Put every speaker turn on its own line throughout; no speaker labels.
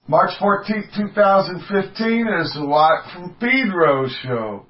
March 14th, 2015 is the Watt from Pedro show.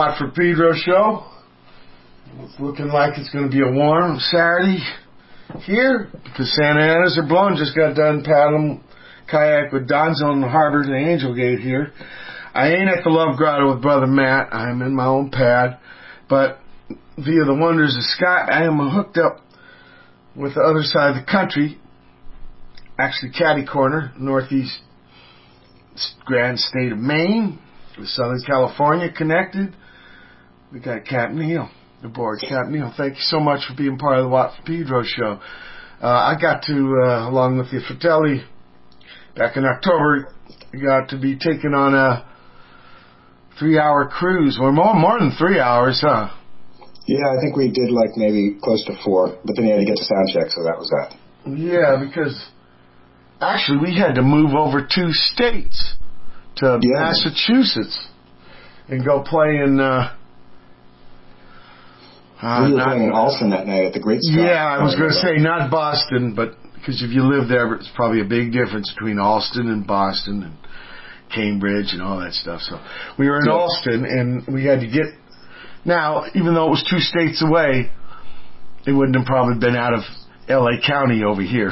Watford Pedro Show. It's looking like it's going to be a warm Saturday here because Santa Anas are blowing. Just got done paddling kayak with Donzo in the harbor to Angel Gate here. I ain't at the Love Grotto with Brother Matt. I'm in my own pad. But via the wonders of Scott, I am hooked up with the other side of the country. Actually, catty corner, northeast grand state of Maine, with Southern California connected. We got Captain Neil aboard. Captain Neil, thank you so much for being part of the Watford Pedro Show. I got to, along with the Fratelli, back in October, got to be taken on a 3-hour cruise, or more than 3 hours, huh?
Yeah, I think we did like maybe close to 4, but then you had to get to sound check, so that was that.
Yeah, because actually we had to move over 2 states to Massachusetts and go play in...
we were playing in Allston that night at the Great Scott.
Yeah, I was going to say not Boston, but because if you live there, it's probably a big difference between Allston and Boston and Cambridge and all that stuff. So we were in Allston, and we had to get... Now, even though it was 2 states away, it wouldn't have probably been out of L.A. County over here.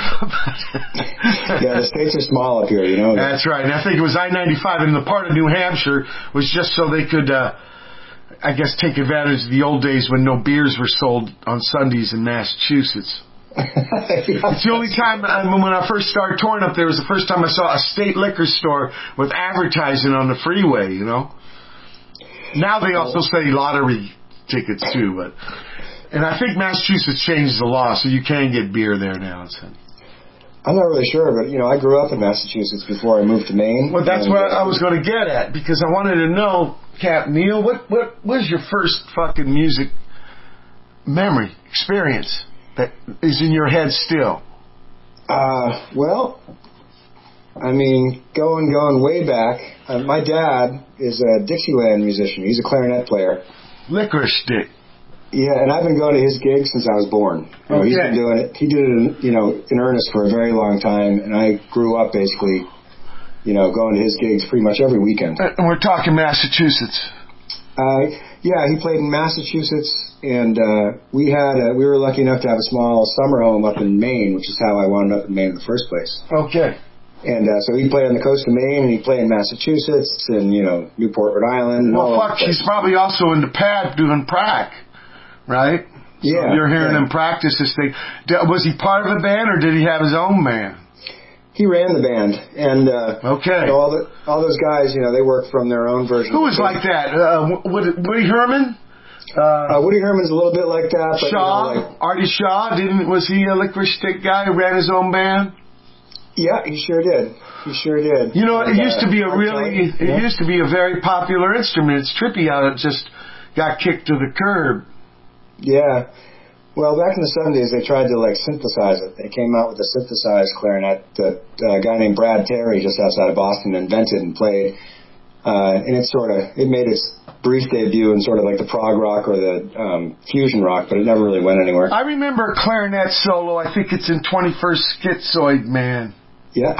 Yeah, the states are small up here, you know.
That's right. And I think it was I-95, and the part of New Hampshire was just so they could, I guess, take advantage of the old days when no beers were sold on Sundays in Massachusetts. It's the only time when I first started touring up there was the first time I saw a state liquor store with advertising on the freeway, you know. Now they also say lottery tickets too, but and I think Massachusetts changed the law so you can get beer there now. So.
I'm not really sure, but you know, I grew up in Massachusetts before I moved to Maine.
Well, that's what I was going to get at because I wanted to know, Cap Neil, what was your first fucking music memory experience that is in your head still?
Well, I mean, going way back, my dad is a Dixieland musician. He's a clarinet player.
Licorice Stick.
Yeah, and I've been going to his gigs since I was born. You know, he's been doing it. He did it, in earnest for a very long time, and I grew up basically, going to his gigs pretty much every weekend.
And we're talking Massachusetts.
Yeah, he played in Massachusetts, and we were lucky enough to have a small summer home up in Maine, which is how I wound up in Maine in the first place.
Okay.
And so he played on the coast of Maine, and he played in Massachusetts, and Newport, Rhode Island. And
well, fuck, he's probably also in the pad doing prac, right?
Yeah.
So you're hearing him practice this thing. Was he part of the band, or did he have his own band?
He ran the band, and all those guys, they worked from their own version.
Who was like that? Woody Herman?
Woody Herman's a little bit like that. But,
Shaw, Artie Shaw, was he a Licorice Stick guy who ran his own band?
Yeah, he sure did. He sure did.
It used to be used to be a very popular instrument. It's trippy how it just got kicked to the curb.
Yeah. Well, back in the 70s, they tried to synthesize it. They came out with a synthesized clarinet that a guy named Brad Terry, just outside of Boston, invented and played. And it made its brief debut in sort of like the prog rock or the fusion rock, but it never really went anywhere.
I remember a clarinet solo. I think it's in 21st Schizoid Man.
Yeah.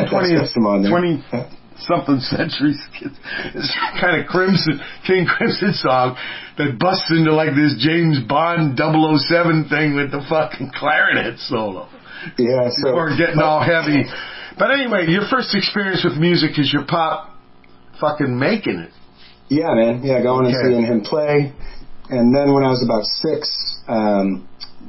20-something centuries. It's kind of King Crimson song that busts into this James Bond 007 thing with the fucking clarinet solo.
Yeah, so...
Before getting all heavy. But anyway, your first experience with music is your pop fucking making it.
Yeah, man. Yeah, going and seeing him play. And then when I was about 6,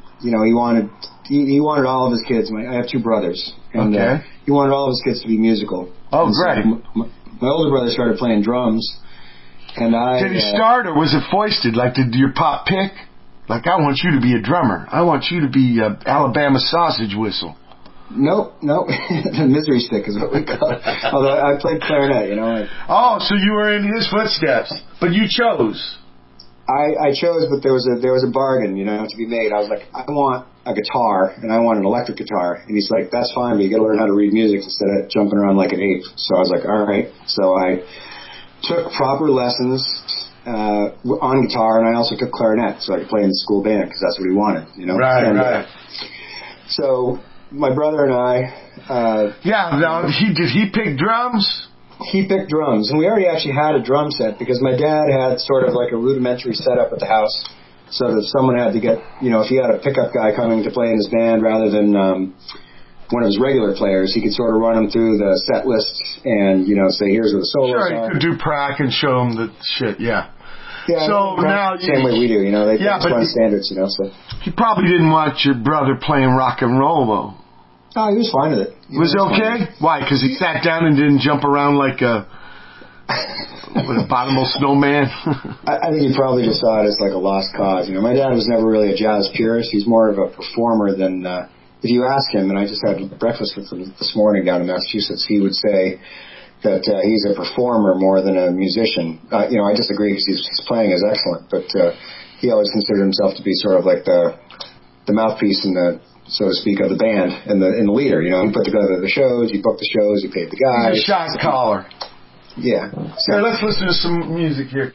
he wanted all of his kids. I have 2 brothers. And he wanted all of his kids to be musical.
Oh,
and
great.
So my older brother started playing drums. And
Did he start, or was it foisted? Did your pop pick? I want you to be a drummer. I want you to be Alabama sausage whistle.
Nope. The misery stick is what we call it. Although I played clarinet,
so you were in his footsteps, but you chose.
I chose, but there was a bargain, to be made. I was like, I want a guitar, and I want an electric guitar. And he's like, that's fine, but you got to learn how to read music instead of jumping around like an ape. So I was like, all right. So I took proper lessons on guitar, and I also took clarinet, so I could play in the school band because that's what he wanted,
Right.
So my brother and I...
did he pick drums?
he picked drums, and we already actually had a drum set because my dad had sort of like a rudimentary setup at the house, so that if someone had to get, if he had a pickup guy coming to play in his band rather than one of his regular players, he could sort of run them through the set list and, say, here's where the solos are.
Sure, you could do prac and show them the shit, yeah.
Yeah,
so now
same way we do, they just run standards, so.
He probably didn't want your brother playing rock and roll, though.
Oh, he was fine with it.
Was it okay? Why? Because he sat down and didn't jump around like a bottomless snowman?
I think he probably just saw it as like a lost cause. My dad was never really a jazz purist. He's more of a performer than... if you ask him, and I just had breakfast with him this morning down in Massachusetts, he would say that he's a performer more than a musician. I disagree because his playing is excellent, but he always considered himself to be sort of like the mouthpiece and the, so to speak, of the band and the leader. He put together the shows, he booked the shows, he paid the guys.
He's a shot caller.
Yeah. So.
Here, let's listen to some music here.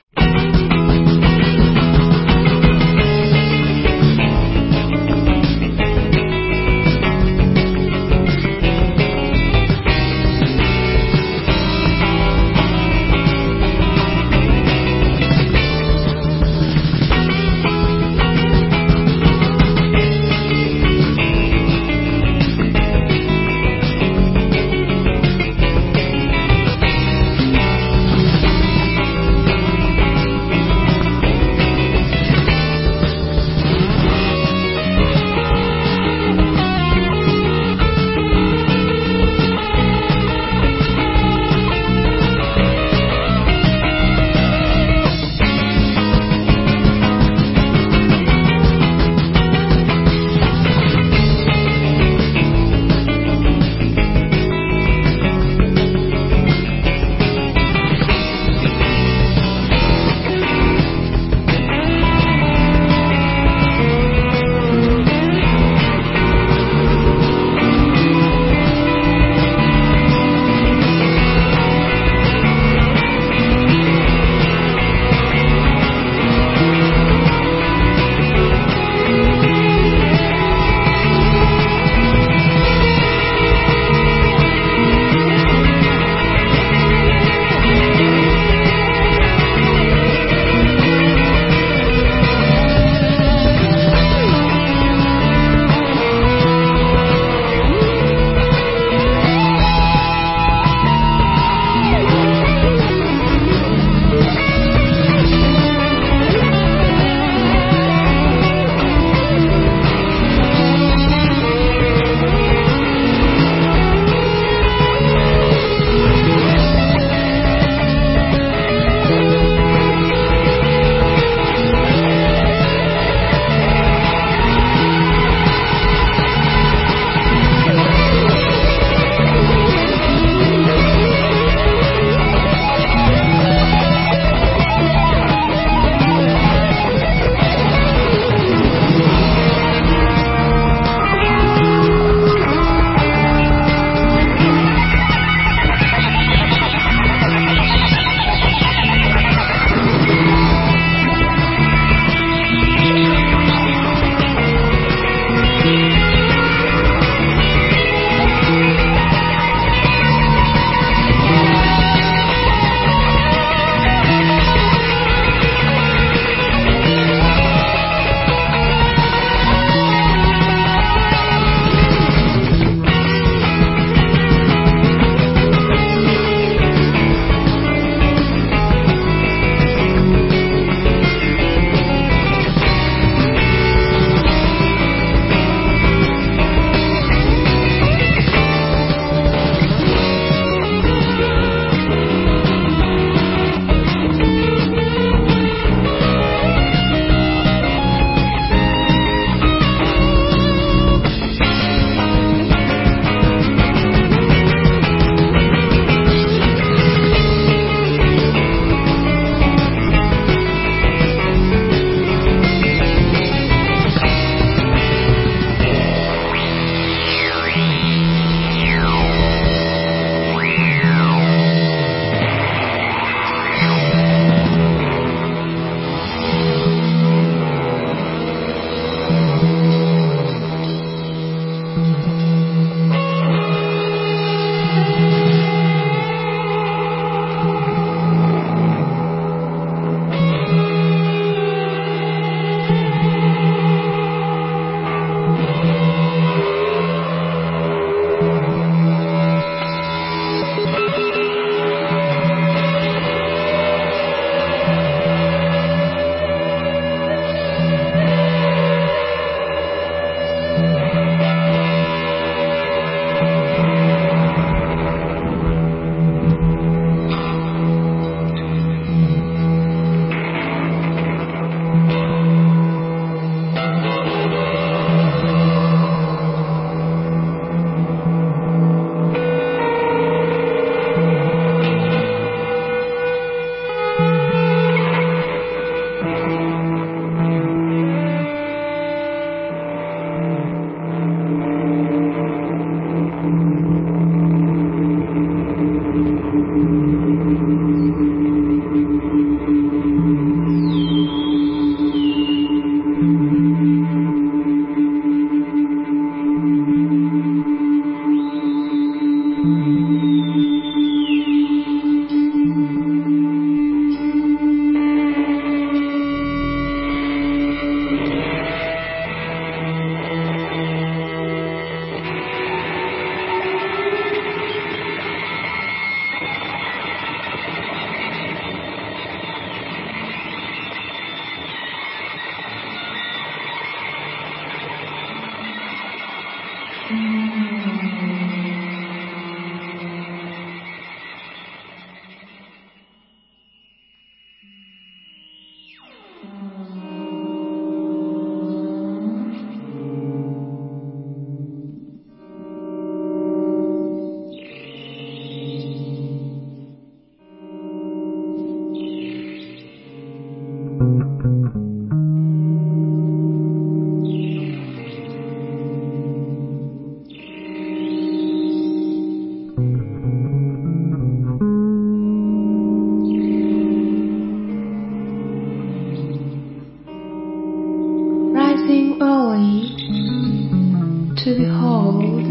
Rising early to behold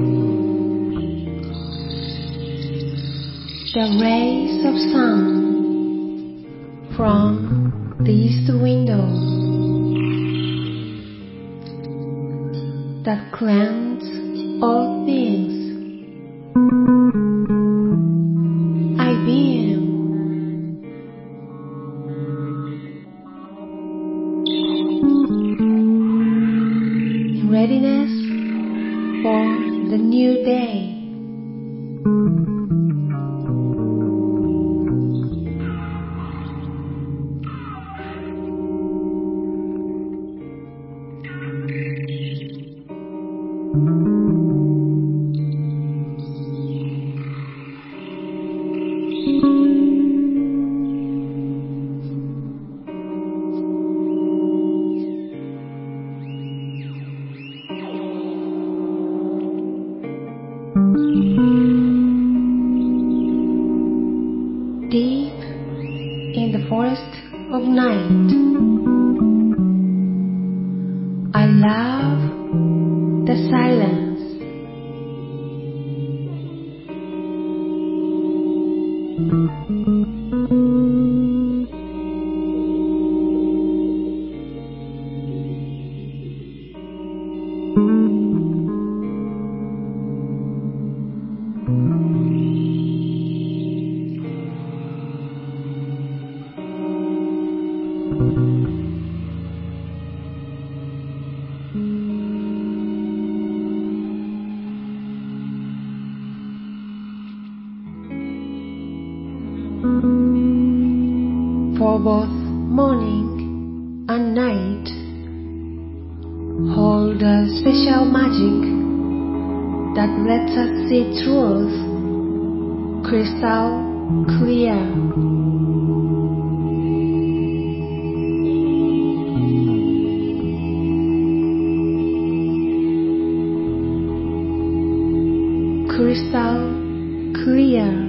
the rays of sun from the east window that cleanse all things. I beam in readiness for the new day. Deep in the forest of night, I love the silence. For both morning and night hold a special magic that lets us see truth crystal clear. Crystal clear.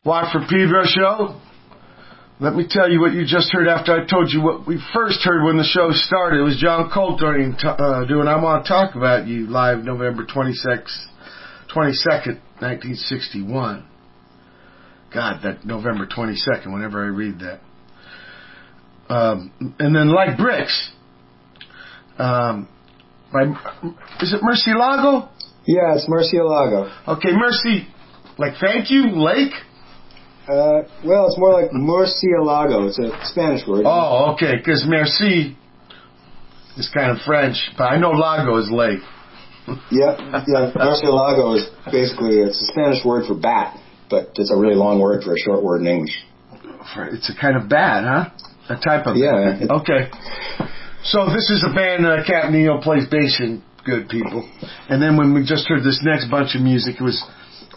Watford Pedro Show. Let me tell you what you just heard after I told you what we first heard when the show started. It was John Coltrane doing I Want to Talk About You, live November 22nd, 1961. God, that November 22nd, whenever I read that. And then Like Bricks. Is it Murcielago?
Yeah, it's Murcielago.
Okay, Mercy, like thank you, lake?
Well, it's more like Murcielago. It's a Spanish word.
Oh, okay, because merci is kind of French, but I know lago is lake.
Yeah. Murcielago is basically, it's a Spanish word for bat, but it's a really long word for a short word in English.
It's a kind of bat, huh? A type of bat. Okay. So this is a band Captain EO plays bass in, good people. And then when we just heard this next bunch of music, it was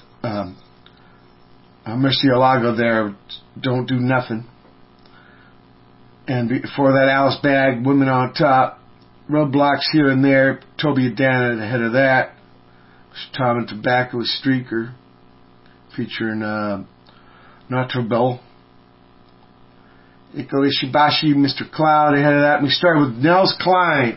Murcielago there, Don't Do Nothing. And before that, Alice Bag, Women on Top, Roadblocks Here and There, Toby Adana ahead of that, Tom and Tobacco with Streaker, featuring Notre Bell. Iko Ishibashi, Mr. Cloud ahead of that. And we started with Nels Klein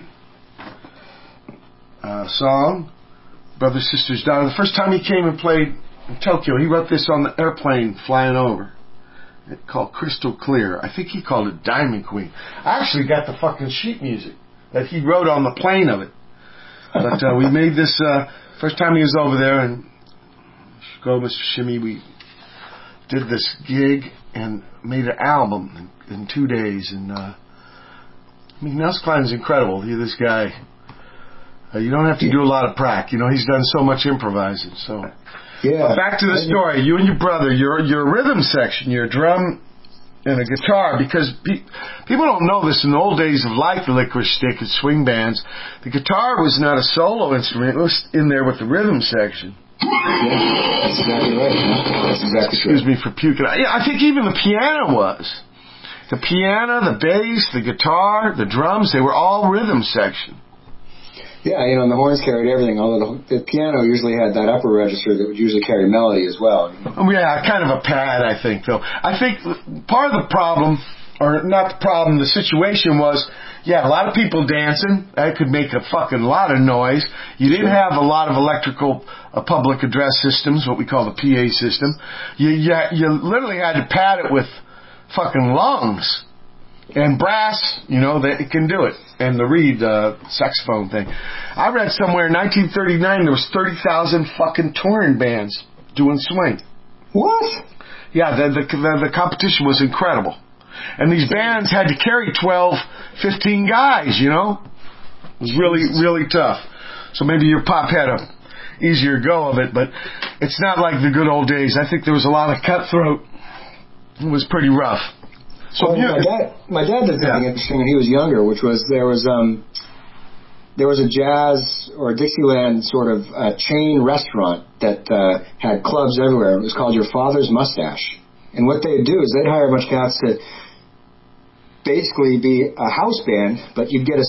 song, Brother, Sister's Daughter. The first time he came and played in Tokyo, he wrote this on the airplane flying over. It's called Crystal Clear. I think he called it Diamond Queen. I actually got the fucking sheet music that he wrote on the plane of it. But we made this first time he was over there, and go, Mr. Shimmy, we did this gig and made an album in 2 days. And I mean, Nels Klein is incredible. This guy, you don't have to do a lot of prac. You know, he's done so much improvising. So,
yeah.
Back to the story. You and your brother, your rhythm section, your drum and a guitar, because people don't know this in the old days of like the Licorice Stick and swing bands, the guitar was not a solo instrument. It was in there with the rhythm section.
Yeah, that's exactly right. That's exactly true.
Excuse me for puking. Yeah, I think even the piano was. The piano, the bass, the guitar, the drums, they were all rhythm section.
Yeah, you know, and the horns carried everything, although the piano usually had that upper register that would usually carry melody as well.
Yeah, kind of a pad, I think, though. I think part of the problem, or not the problem, the situation was, yeah, a lot of people dancing. That could make a fucking lot of noise. You didn't have a lot of electrical public address systems, what we call the PA system. You literally had to pad it with fucking lungs. And brass, you know, it can do it. And the reed saxophone thing. I read somewhere in 1939 there was 30,000 fucking touring bands doing swing.
What?
Yeah, the competition was incredible. And these bands had to carry 12, 15 guys, you know? It was really, really tough. So maybe your pop had a easier go of it, but it's not like the good old days. I think there was a lot of cutthroat. It was pretty rough. So
my dad did something interesting when he was younger, which was there was a jazz or Dixieland sort of chain restaurant that had clubs everywhere. It was called Your Father's Mustache. And what they'd do is they'd hire a bunch of cats to basically be a house band, but you'd get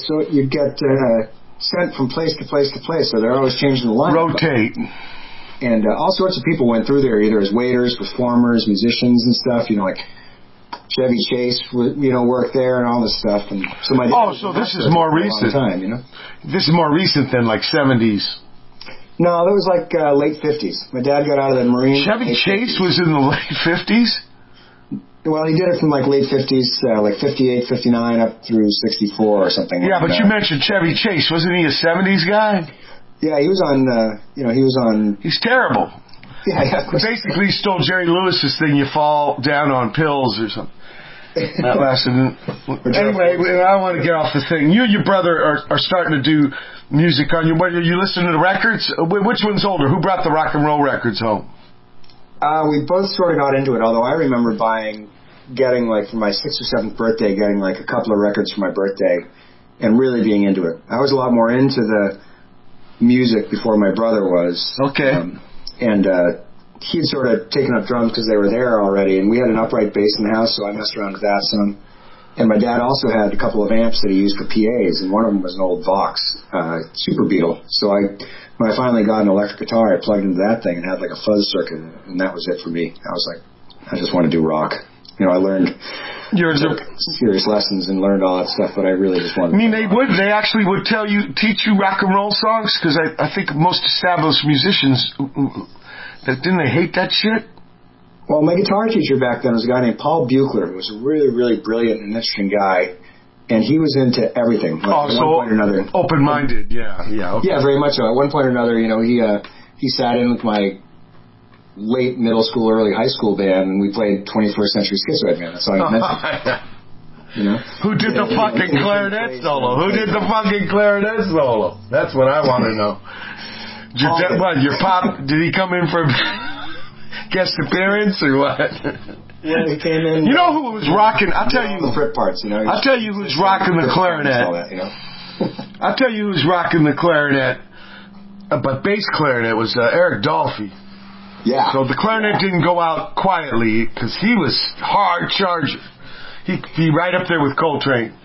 sent from place to place to place, so they're always changing the line.
Rotate.
And all sorts of people went through there, either as waiters, performers, musicians and stuff, you know, like Chevy Chase, you know, worked there and all this stuff. And so my dad
so this is more recent.
Time, you know? This
is more recent than like 70s.
No, that was like late 50s. My dad got out of the Marine.
Chevy Chase 50s. Was in the late 50s?
Well, he did it from like late 50s, like 58, 59 up through 64 or something.
Yeah, but you mentioned Chevy Chase. Wasn't he a 70s guy?
Yeah, he was on,
He's terrible.
Yeah.
Basically, he stole Jerry Lewis's thing, you fall down on pills or something. That lasted. Anyway, I want to get off the thing. You and your brother are starting to do music on you. What, are you listening to the records? Which one's older? Who brought the rock and roll records home?
We both sort of got into it, although I remember getting like for my 6th or 7th birthday, getting like a couple of records for my birthday and really being into it. I was a lot more into the music before my brother was.
Okay.
And he'd sort of taken up drums because they were there already, and we had an upright bass in the house, so I messed around with that some. And my dad also had a couple of amps that he used for PAs, and one of them was an old Vox Super Beetle. So when I finally got an electric guitar, I plugged into that thing and had like a fuzz circuit, and that was it for me. I was like, I just want to do rock. You know, I took serious lessons and learned all that stuff, but I really just wanted.
I mean, they actually would teach you rock and roll songs, because I think most established musicians, didn't they hate that shit?
Well, my guitar teacher back then was a guy named Paul Buchler, who was a really, really brilliant and interesting guy, and he was into everything. Like, at one point or another,
open-minded, yeah. Okay.
Yeah, very much so. At one point or another, you know, he sat in with my late middle school, early high school band, and we played 21st Century Schizoid Man. That's all I mentioned. You know?
Who did the fucking clarinet solo? That's what I want to know. Your pop, did he come in for guest appearance or what?
Yeah, he came in.
You know who was rocking? I'll tell you
the fret parts. You know.
I'll tell you who's rocking the clarinet.
That, you know?
I'll tell you who's rocking the clarinet, but bass clarinet was Eric Dolphy.
Yeah.
So the clarinet didn't go out quietly because he was hard charger. He right up there with Coltrane.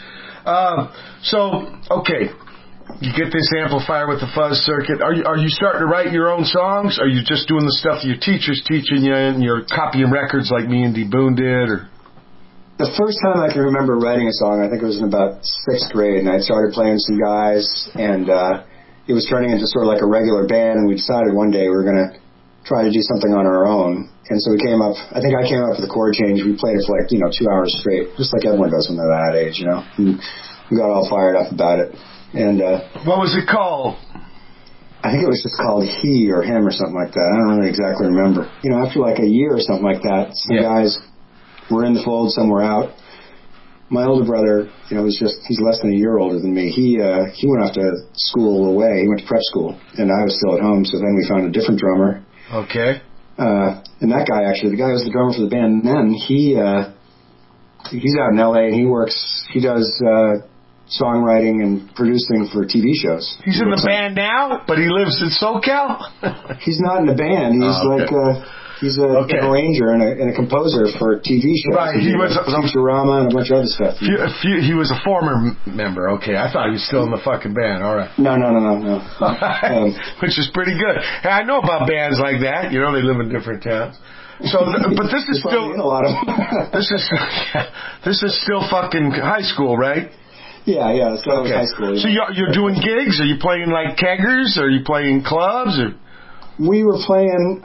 Okay. You get this amplifier with the fuzz circuit. Are you starting to write your own songs? Are you just doing the stuff your teacher's teaching you and you're copying records like me and D. Boone did? Or
the first time I can remember writing a song, I think it was in about 6th grade, and I started playing some guys, and it was turning into sort of like a regular band, and we decided one day we were going to try to do something on our own. And so I came up with a chord change. We played it for 2 hours straight, just like everyone does when they're that age, you know. And we got all fired up about it. And
what was it called?
I think it was just called He or Him or something like that. I don't really exactly remember. You know, after like a year or something like that, some guys were in the fold, some were out. My older brother, you know, he's less than a year older than me. He went off to school away. He went to prep school, and I was still at home. So then we found a different drummer.
Okay.
And that guy, actually, the guy who was the drummer for the band, and then he's out in L.A. and he does songwriting and producing for TV shows.
He's in the band now, but he lives in SoCal?
He's not in the band. He's an arranger and a composer for TV shows.
Right. He was
Futurama and a bunch of other stuff.
He was a former member. Okay, I thought he was still in the fucking band. All right.
No.
Which is pretty good. Hey, I know about bands like that. You know, they live in different towns. So, but this is still
a lot of
this is still fucking high school, right?
Yeah. It's high school.
So you're doing gigs? Are you playing like keggers? Are you playing clubs? Or
we were playing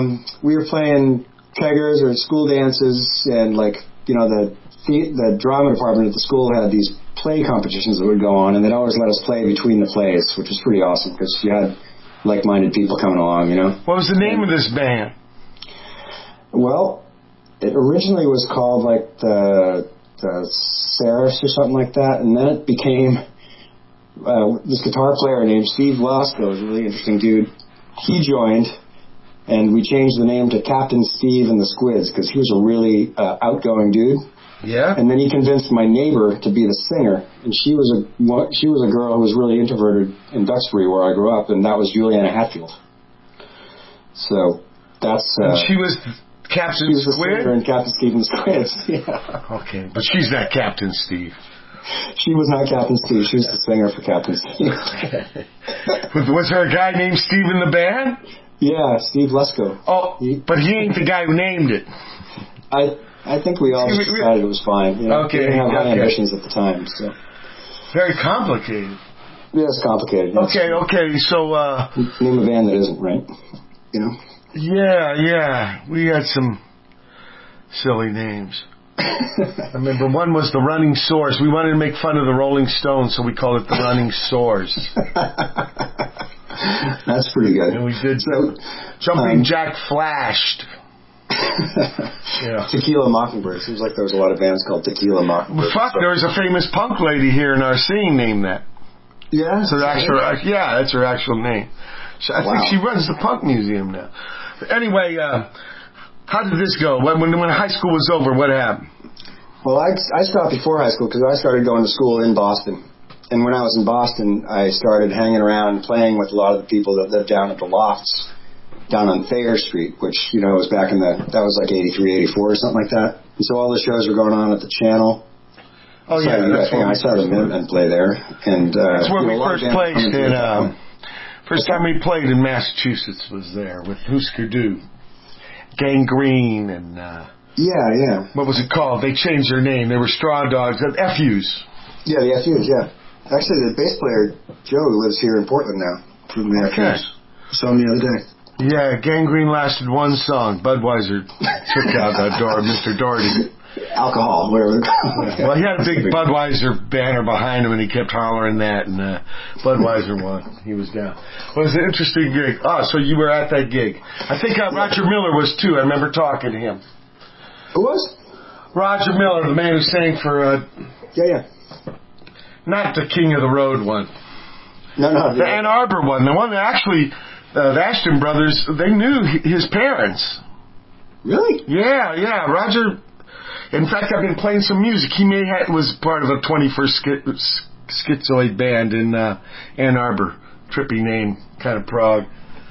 keggers or school dances, and the drama department at the school had these play competitions that would go on, and they'd always let us play between the plays, which was pretty awesome because you had like-minded people coming along, you know.
What was the name of this band?
Well, it originally was called like the Seraphs or something like that, and then it became this guitar player named Steve Lasco, was a really interesting dude. He joined, and we changed the name to Captain Steve and the Squids because he was a really outgoing dude.
Yeah.
And then he convinced my neighbor to be the singer, and she was a girl who was really introverted in Duxbury, where I grew up, and that was Juliana Hatfield. So that's.
She was Captain
Squid?
Squid?
And Captain Steve and the Squids, yeah.
Okay, but she's not Captain Steve.
She was not Captain Steve. She was the singer for Captain Steve.
Was there a guy named Steve in the band?
Yeah, Steve Lesko.
Oh, but he ain't the guy who named it.
I think we all decided it was fine. You know, we didn't have high ambitions at the time. So. Very
complicated.
Yeah, it's complicated. Yes.
Okay, so...
name a band that isn't, right? You know?
Yeah. We had some silly names. I remember one was the Running Sores. We wanted to make fun of the Rolling Stones, so we called it the Running Sores.
That's pretty good.
And we did Jumping Jack Flashed.
Yeah. Tequila Mockingbird. Seems like there was a lot of bands called Tequila Mockingbird.
Fuck, there was a famous punk lady here in our scene named that.
Yeah?
So that's her actual name. So I think she runs the Punk Museum now. Anyway, how did this go? When high school was over, what happened?
Well, I stopped before high school because I started going to school in Boston. And when I was in Boston, I started hanging around and playing with a lot of the people that lived down at the Lofts down on Thayer Street, which, you know, was back that was like 83, 84 or something like that. And so all the shows were going on at the Channel.
Oh, yeah.
I saw the Minutemen play there. And
that's where we first played first time we played in Massachusetts was there with Husker Du. Gangrene and
Yeah.
what was it called? They changed their name. They were Straw Dogs. FUs.
Yeah, the FUs, yeah. Actually, the bass player, Joe, lives here in Portland now. From the FUs. Saw him the other day.
Yeah, Gangrene lasted one song. Budweiser took out that door, Mr. Doherty.
Alcohol, whatever.
Well, he had a big Budweiser banner behind him, and he kept hollering that, and Budweiser won. He was down. Well, it was an interesting gig. Oh, so you were at that gig. I think Roger Miller was, too. I remember talking to him.
Who was?
Roger Miller, the man who sang for...
Yeah.
Not the King of the Road one.
No.
The Ann Arbor one. The one that actually... the Ashton brothers, they knew his parents.
Really?
Yeah. Roger... In fact, I've been playing some music. He was part of a 21st Schizoid band in Ann Arbor. Trippy name, kind of prog.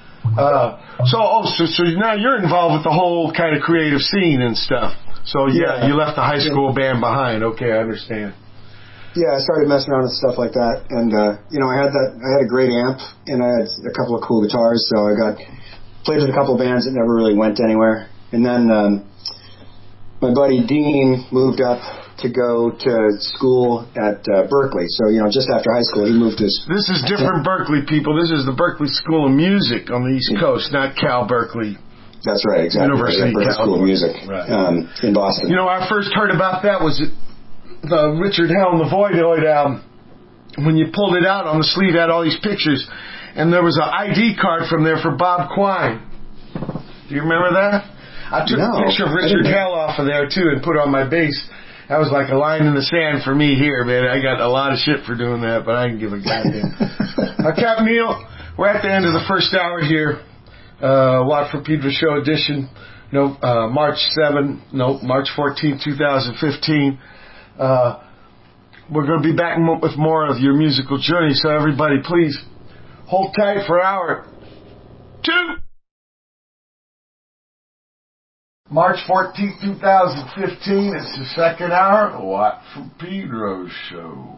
So now you're involved with the whole kind of creative scene and stuff. So yeah. You left the high school band behind. Okay, I understand.
Yeah, I started messing around with stuff like that, and I had a great amp, and I had a couple of cool guitars, so I played with a couple of bands that never really went anywhere, and then. My buddy Dean moved up to go to school at Berkeley. So, just after high school, he moved to...
This is different Berkeley, people. This is the Berkeley School of Music on the East Coast, not Cal Berkeley.
That's right, exactly.
University
Berkeley School of Music in Boston.
I first heard about that was the Richard Hell and the Voidoid album. When you pulled it out, on the sleeve had all these pictures, and there was an ID card from there for Bob Quine. Do you remember that? I took a picture of Richard Hell off of there, too, and put it on my bass. That was like a line in the sand for me here, man. I got a lot of shit for doing that, but I can give a goddamn. Captain Neil, we're at the end of the first hour here. Watt from Pedro Show edition. March 14, 2015. We're going to be back with more of your musical journey, so everybody, please hold tight for hour 2. March 14, 2015, it's the second hour of the Watt from Pedro Show.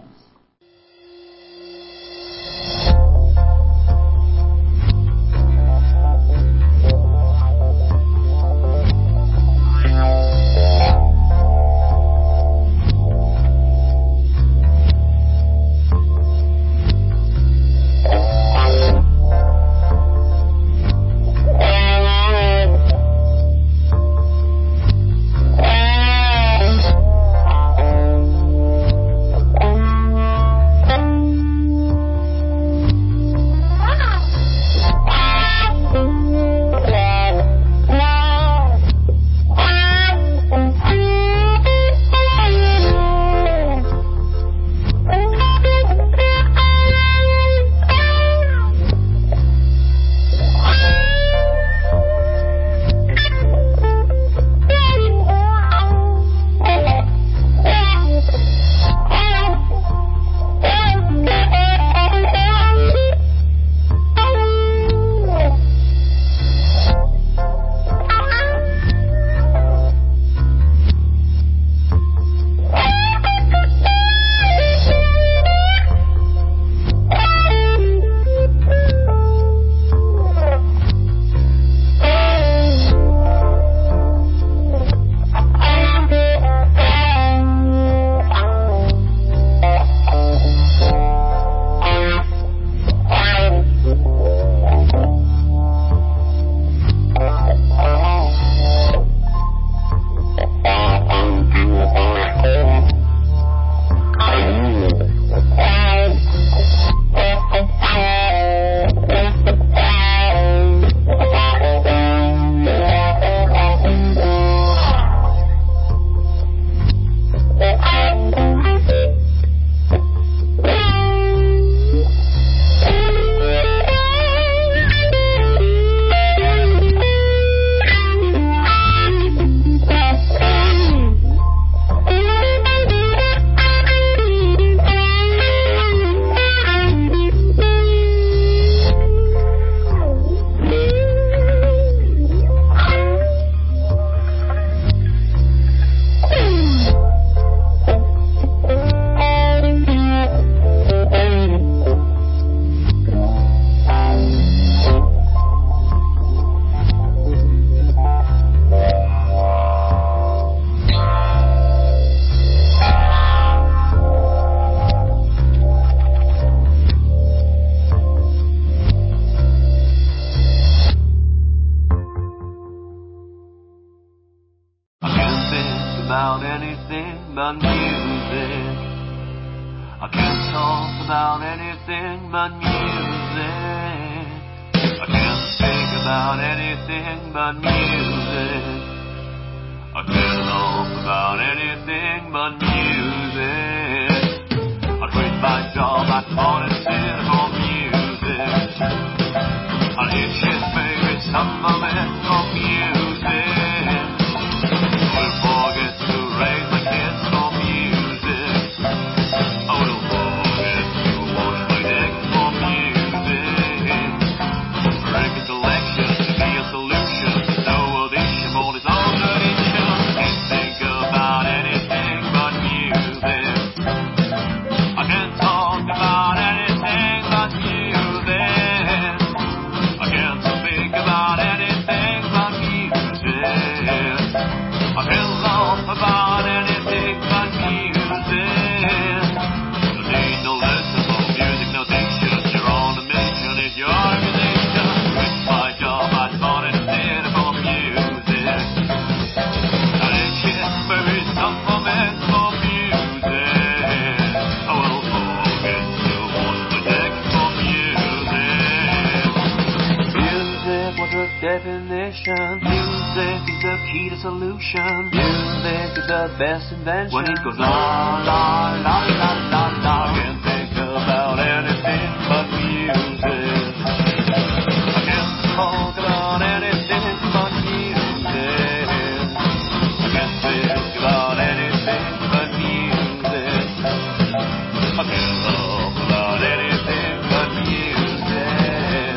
but music. I can't talk about anything but music. I can't speak about anything but music. I can't laugh about anything but music. I quit my job, I thought instead for music. I did shit, baby, some of it for music. I will forget to raise my kids for music. I will forget to wash my neck for music. Record collection to be a solution. There's no audition for this old tradition. Can't think about anything but music. I can't talk about anything but music. I can't speak about anything but music. I can't laugh about anything but music. You need no lesson for music notation. You're on a mission if you're a musician. Quit my job, I thought it did for music. I did shit, baby, some of it for music. I will forget to wash my neck for music. Music was the definition. Music is the key to solution. Music is the best invention. When it goes la la la la la la, I can't think about anything but music. I can't talk about anything but music. I can't think about anything but music. I can't laugh about anything but music.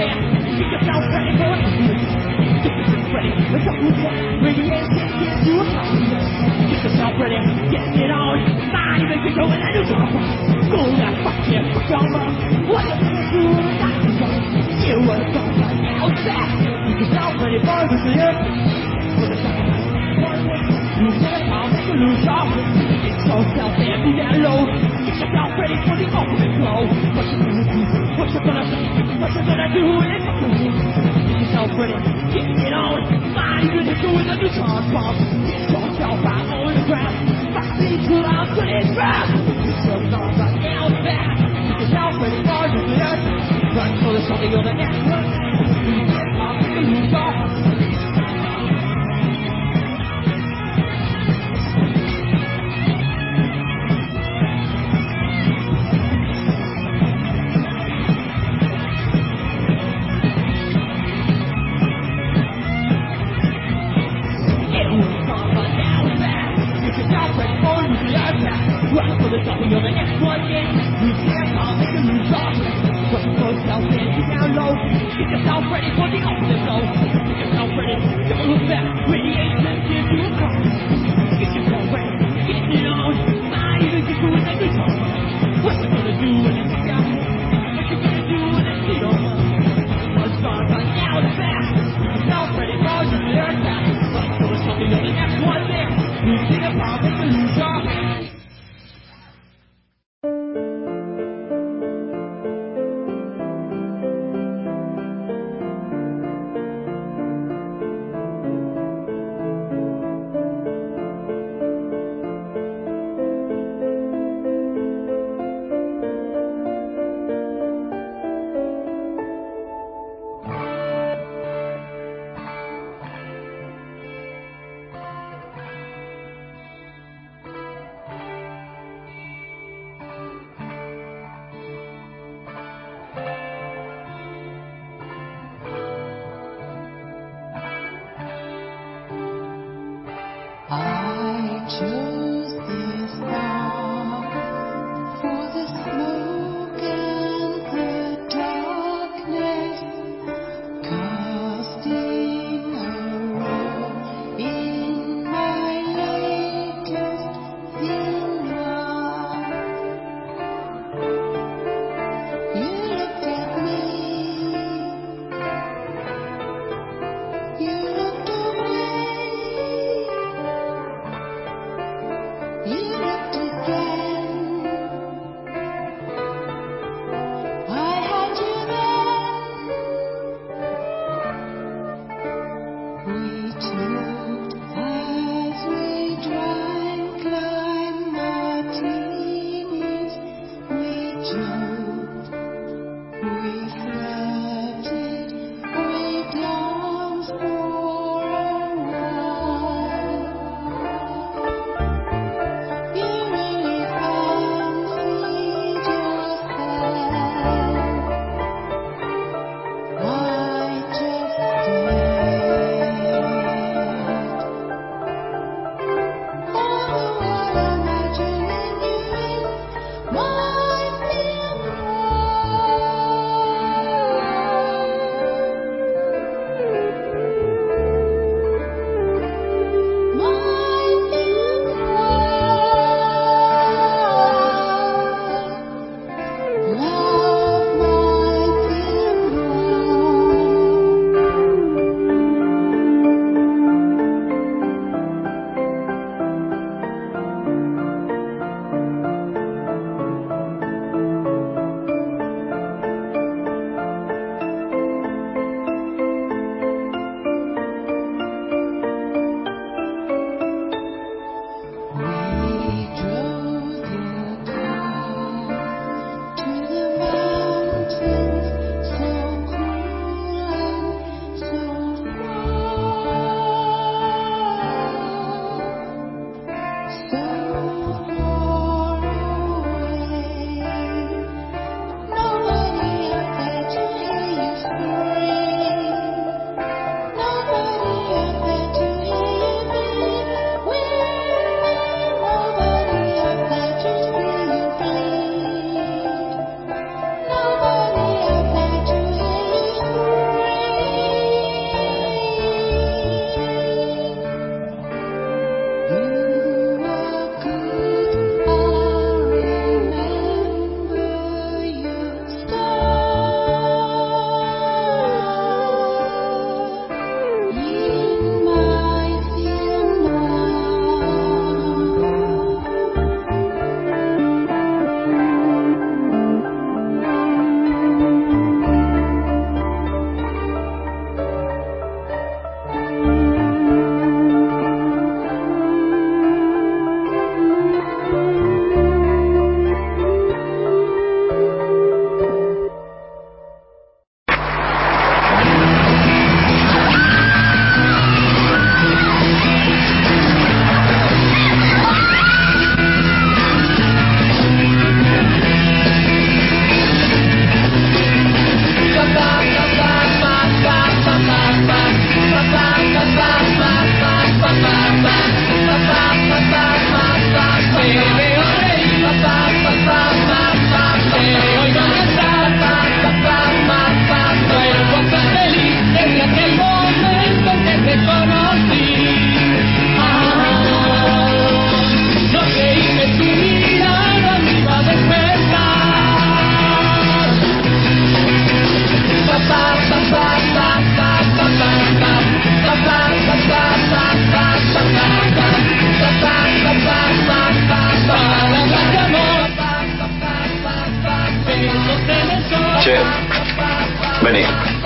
back. Get yourself ready for it. Get yourself ready. Let's go with that. Radiation is you. Get yourself ready. Get it on. Not even to go in a new job. Go that fuck yeah, fuck your mom. What you gonna do? Not to go. You wanna go like out back. Get yourself ready for the clear. For the second time. You get a pound, make a lose off. Get yourself there, be that low. Get yourself ready for the ultimate flow. What you gonna do? What you gonna say? What you gonna do when it's cool? Get yourself ready, get it on. Not even if you're with a new charge bomb. Get yourself out on the ground. Fight me till I'm good and fast. Get yourself right out back. Get yourself ready for the clear. Run for the something on the next one. You get a pound, make a lose off. Run for the top of your next one, yeah. You can't call, make a lose off. Put yourself in, get down low. Get yourself ready for the ultimate flow. Get yourself ready, don't look back. Radiation gives you a call. Get yourself ready, get it on. Not even get you in the new car. What you gonna do when it's down? What you gonna do when it's the over? What's gonna run out of back? Get yourself ready for the clear attack. Run for the top of your next one, there. You see the power, make a lose off.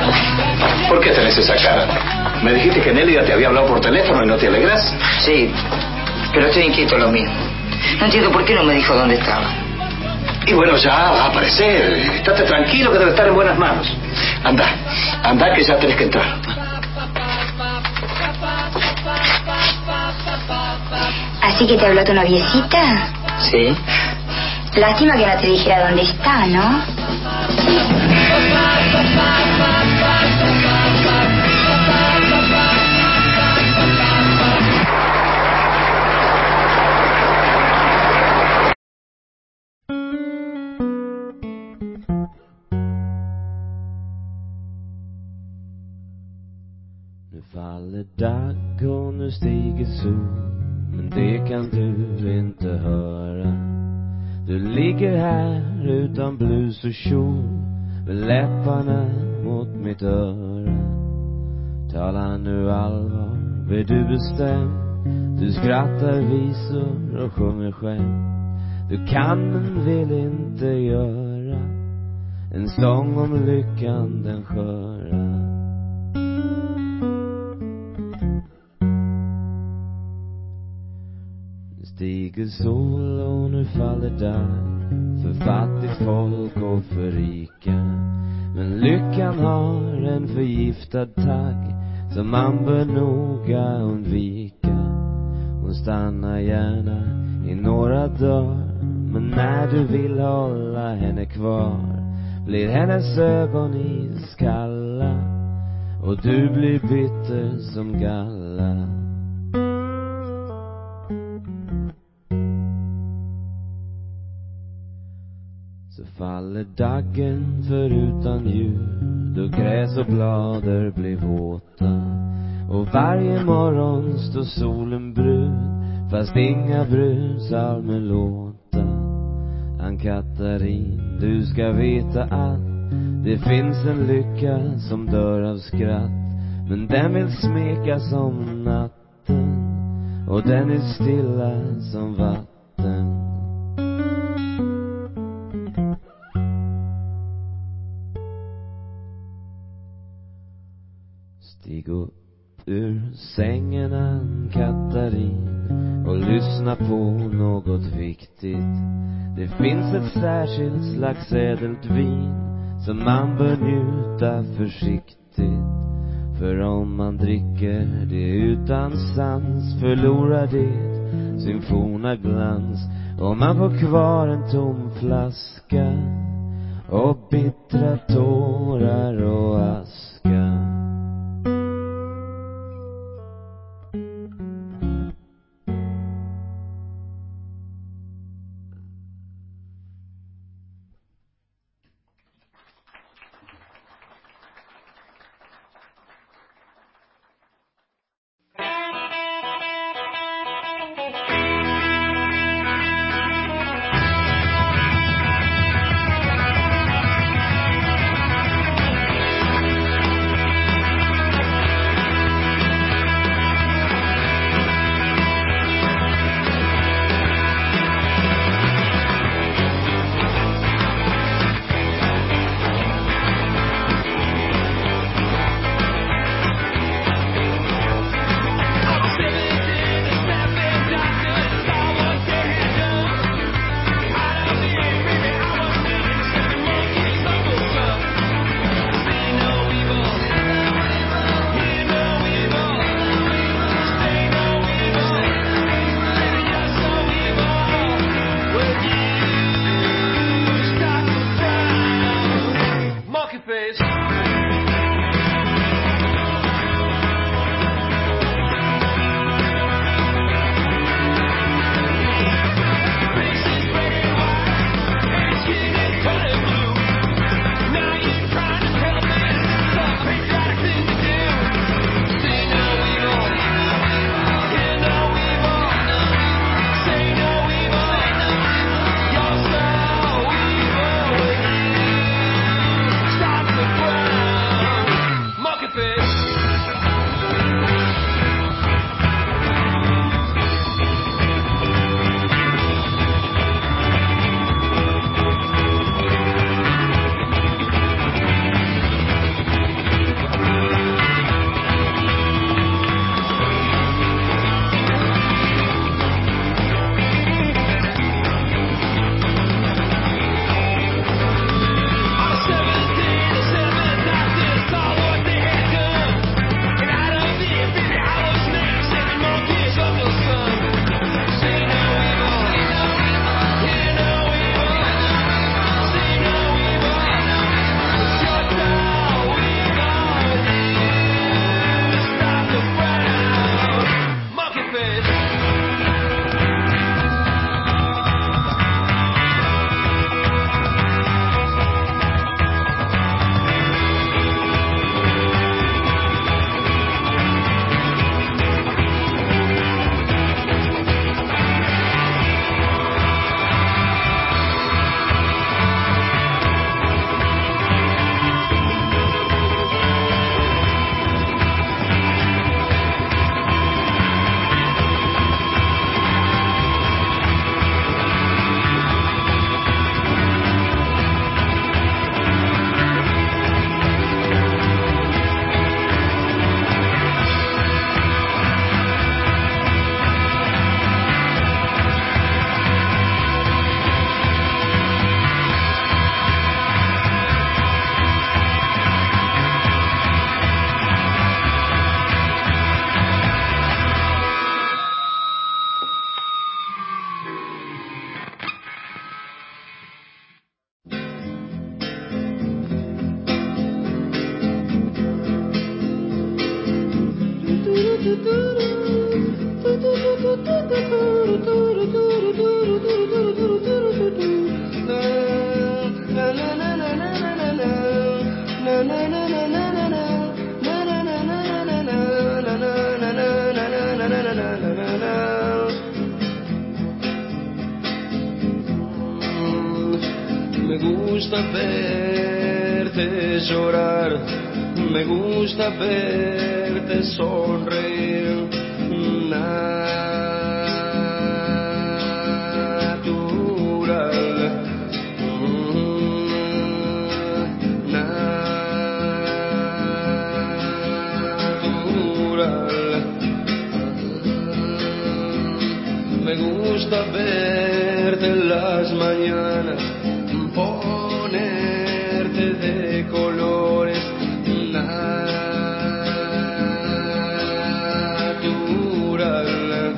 ¿Por qué tenés esa cara? Me dijiste que Nelia te había hablado por teléfono y no te alegras.
Sí, pero estoy inquieto lo mismo. No entiendo por qué no me dijo dónde estaba.
Y bueno, ya va a aparecer. Estate tranquilo que debe estar en buenas manos. Anda que ya tenés que entrar.
¿Así que te habló tu noviecita?
Sí.
Lástima que no te dijera dónde está, ¿no?
Nu faller dag och nu stiger sol, men det kan du inte höra. Du ligger här utan blus och kjol, med läpparna mot mitt öra. Tala nu allvar, blir du bestämd. Du skrattar visor och sjunger skämt. Du kan men vill inte göra en sång om lyckan den sköra. Nu stiger sol och nu faller dag, för fattigt folk och för rika. Men lyckan har en förgiftad tagg som man bör noga undvika. Hon stannar gärna i några dagar, men när du vill hålla henne kvar blir hennes ögon iskalla och du blir bitter som galla. Så faller daggen förutan ljud och gräs och blader blir våta. Och varje morgon står solen brun, fast inga brudsalmer låta. Ann-Katarin, du ska veta att det finns en lycka som dör av skratt, men den vill smeka som natten och den är stilla som vatten. Stig upp ur sängen, Ann-Katarin, och lyssna på något viktigt. Det finns ett särskilt slags ädelt vin som man bör njuta försiktigt. För om man dricker det utan sans förlorar det sin forna glans, och man får kvar en tom flaska och bittra tårar och aska. gusta verte llorar, me gusta verte sonreír. Natural. Me gusta verte en las mañanas, ponerte de colores, natural,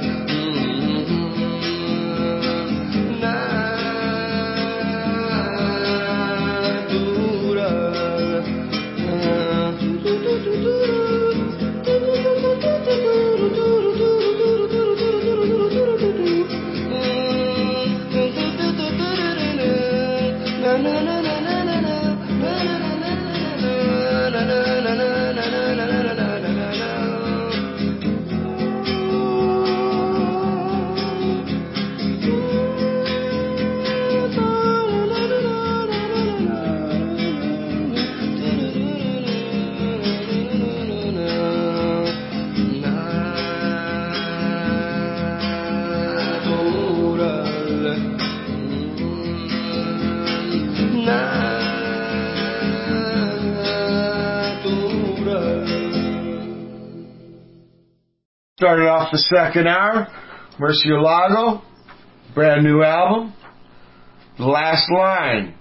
Started off the second hour, Murcielago, brand new album, The Last Line.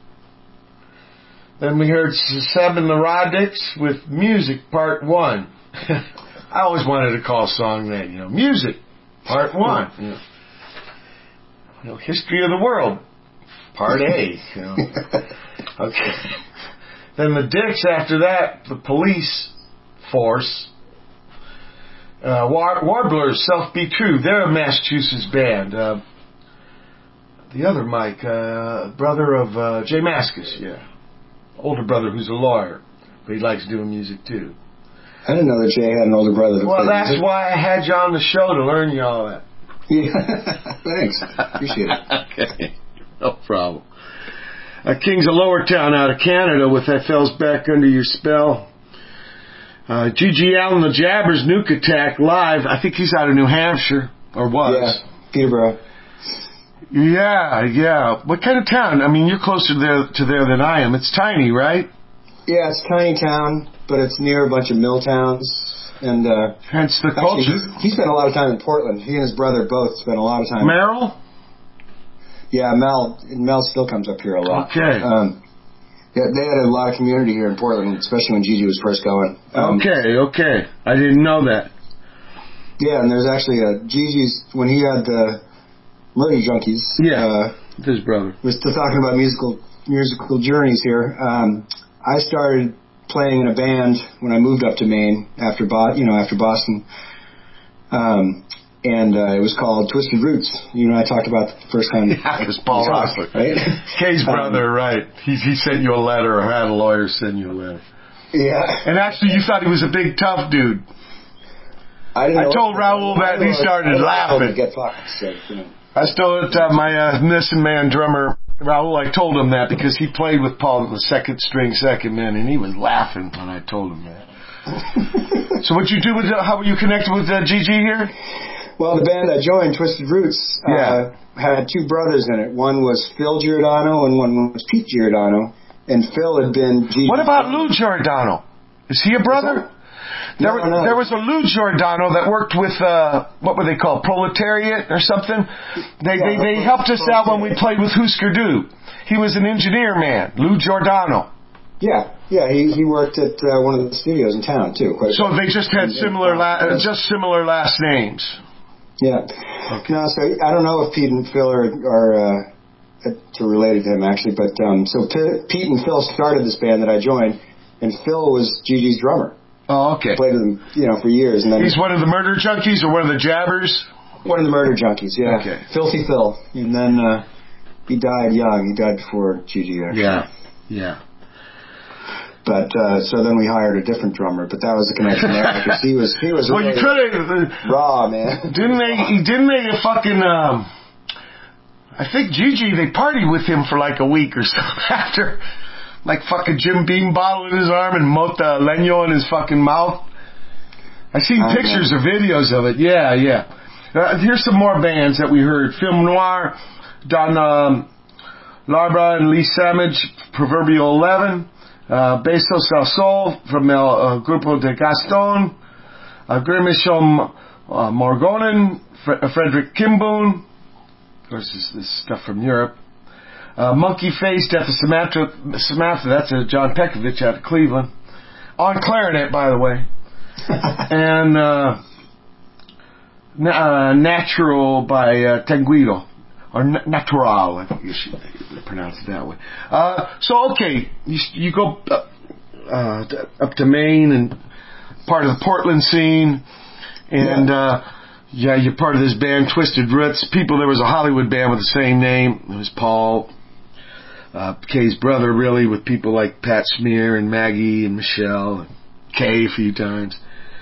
Then we heard Seb and the Roddick's with Music Part 1. I always wanted to call a song that, Music Part 1. History of the World, Part A. Okay. Then the Dicks after that, the Police Force. Warblers, Self Be True. They're a Massachusetts band. The other Mike, brother of Jay Mascis, older brother who's a lawyer, but he likes doing music too.
I didn't know that Jay had an older brother.
Well, that's music. Why I had you on the show, to learn you all that.
Yeah, thanks. Appreciate it.
Okay, no problem. Kings of Lower Town out of Canada with That Fell's Back Under Your Spell. G.G. Allen, the Jabbers, Nuke Attack live. I think he's out of New Hampshire, or was.
Yeah, Peterborough.
Yeah. What kind of town? I mean, you're closer to there than I am. It's tiny, right?
Yeah, it's a tiny town, but it's near a bunch of mill towns. And
hence the culture.
Actually, he spent a lot of time in Portland. He and his brother both spent a lot of time.
Merrill?
Yeah, Mel still comes up here a lot.
Okay.
Yeah, they had a lot of community here in Portland, especially when Gigi was first going.
Okay. I didn't know that.
Yeah, and there's actually Gigi's, when he had the Murder Junkies.
Yeah, his brother.
We're still talking about musical journeys here. I started playing in a band when I moved up to Maine after Boston. And it was called Twisted Roots. You know, I talked about the first time.
Yeah, because Paul Rossler.
Right?
Kay's brother, right. He sent you a letter, or had a lawyer send you a letter.
Yeah.
And actually, you thought he was a big, tough dude.
I
told Raul that, and he started laughing. I still my missing man drummer, Raul, I told him that because he played with Paul, the second man, and he was laughing when I told him that. So what you do with, how were you connected with Gigi here?
Well, the band I joined, Twisted Roots, had two brothers in it. One was Phil Giordano and one was Pete Giordano. And Phil had been Gigi's.
What about Lou Giordano? Is he a brother?
No.
There was a Lou Giordano that worked with, what were they called, Proletariat or something? They helped us out when we played with Husker Du. He was an engineer man, Lou Giordano.
Yeah, he worked at one of the studios in town too.
So they just had similar last names.
Yeah. Okay. No, so I don't know if Pete and Phil are related to him actually, but so Pete and Phil started this band that I joined, and Phil was Gigi's drummer.
Oh, okay.
Played with him, for years, and then
he's one of the Murder Junkies or one of the Jabbers.
One of the Murder Junkies, yeah.
Okay.
Filthy Phil, and then he died young. He died before Gigi actually.
Yeah.
But so then we hired a different drummer, but that was the connection there because he was
well,
really
you could have
raw, man.
Didn't they fucking I think Gigi, they partied with him for like a week or so after. Like fucking Jim Beam bottle in his arm and Mota Leño in his fucking mouth. I've seen pictures or videos of it. Yeah. Here's some more bands that we heard. Film Noir, Don Labra and Lee Samage, Proverbial 11, Besos al Sol from El Grupo de Gaston, Grimishom Morgonen, Frederick Kimboon, of course this stuff from Europe, Monkey Face, Death of Samantha, that's a John Pekovich out of Cleveland, on clarinet, by the way, and Natural by Tanguido. Or Natural, I think you should pronounce it that way. So, okay, you go up to Maine and part of the Portland scene, and you're part of this band, Twisted Roots. There was a Hollywood band with the same name. It was Paul, Kay's brother, really, with people like Pat Smear and Maggie and Michelle, and Kay a few times.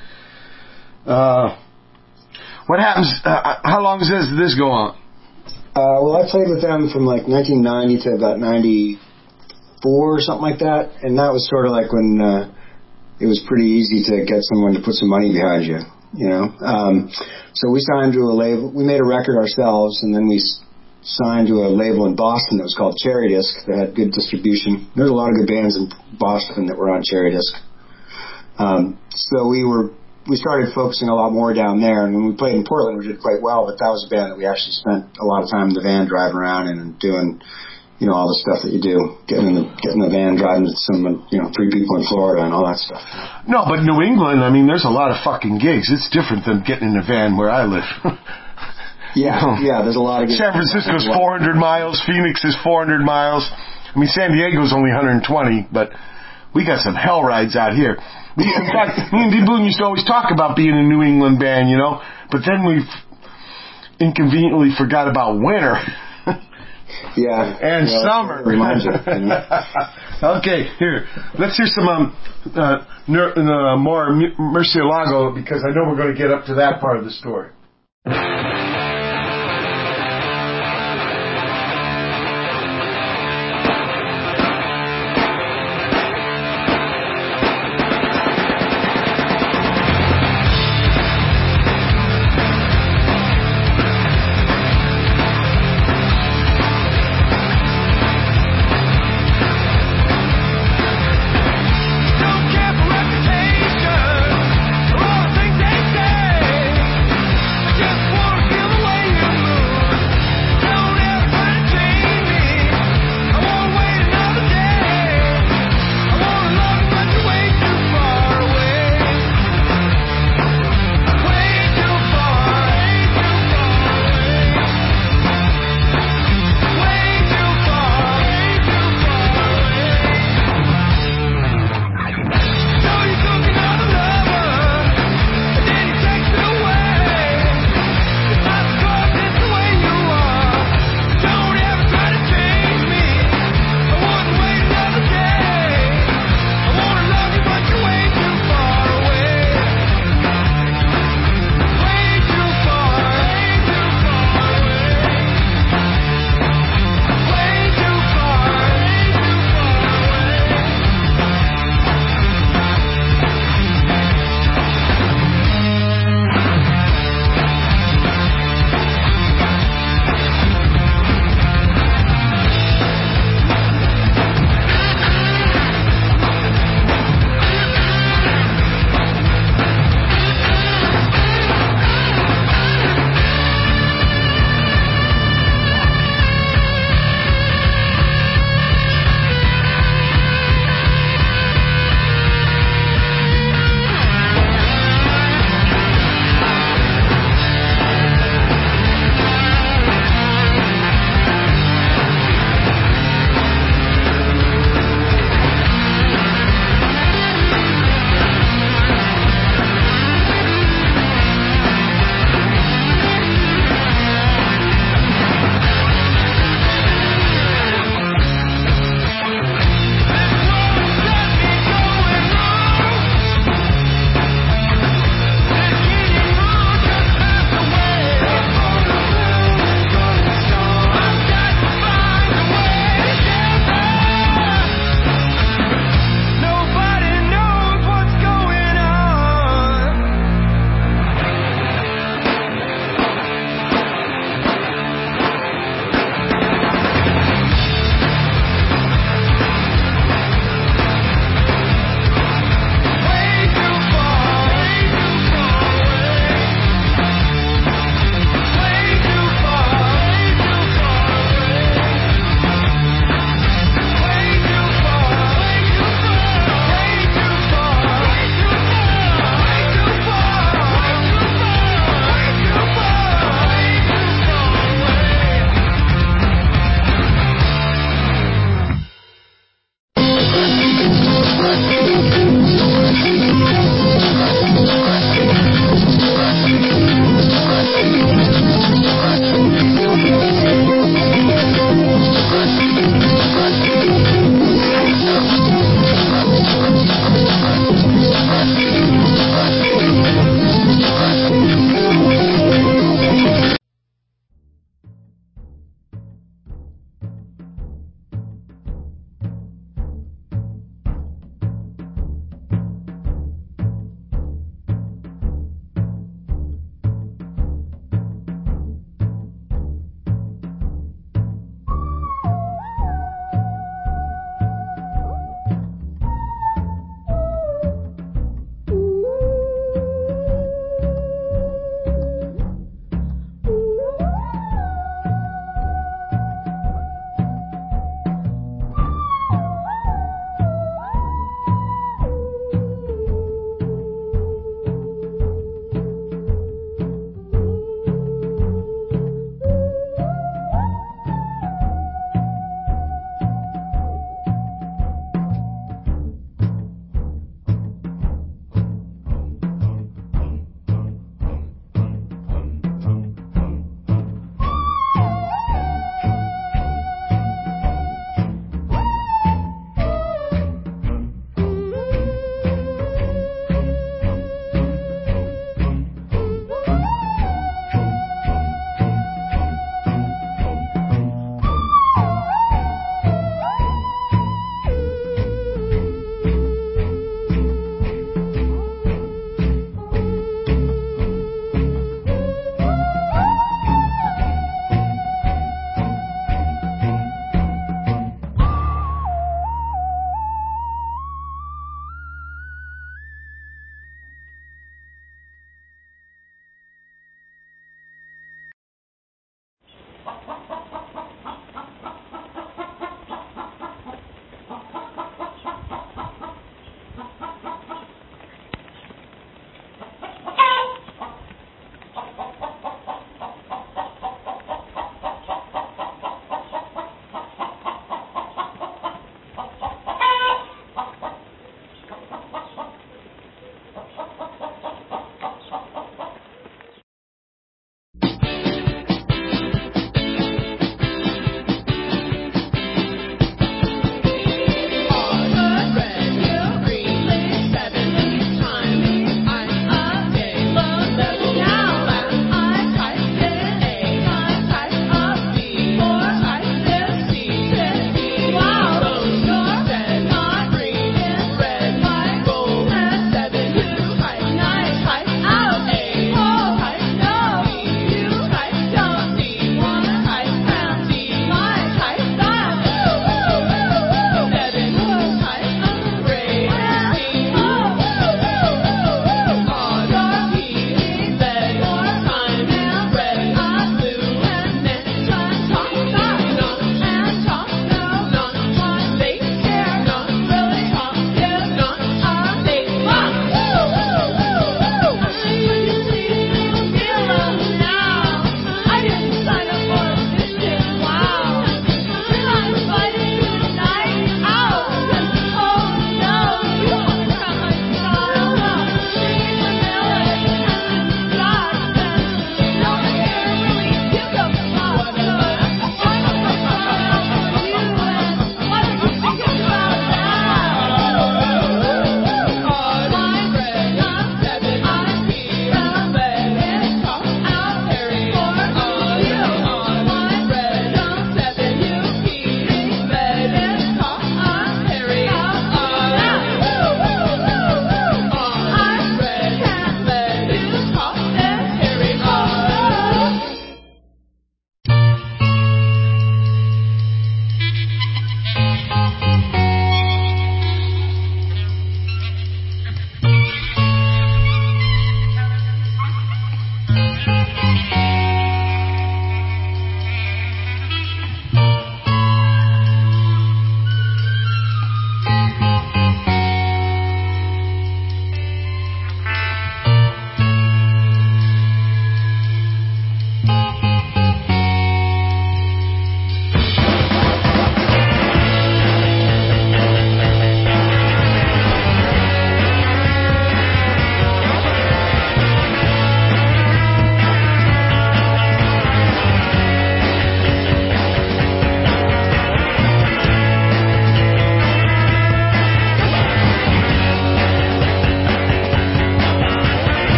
What happens, how long does this go on?
Well, I played with them from like 1990 to about 94 or something like that, and that was sort of like when it was pretty easy to get someone to put some money behind you, you know. So we signed to a label. We made a record ourselves, and then we signed to a label in Boston that was called Cherry Disc that had good distribution. There's a lot of good bands in Boston that were on Cherry Disc. So we started focusing a lot more down there, and when we played in Portland, we did quite well, but that was a band that we actually spent a lot of time in the van driving around in and doing, you know, all the stuff that you do, getting in the van, driving to some, you know, 3 people in Florida and all that stuff.
No, but New England, I mean, there's a lot of fucking gigs. It's different than getting in a van where I live.
Yeah, there's a lot of gigs.
San Francisco's 400 miles, Phoenix is 400 miles. I mean, San Diego's only 120, but we got some hell rides out here. In fact, me and D. Boone used to always talk about being a New England band, you know, but then we inconveniently forgot about winter.
Yeah.
And summer.
Reminds you.
Okay, here. Let's hear some more Murcielago, because I know we're going to get up to that part of the story.
Just one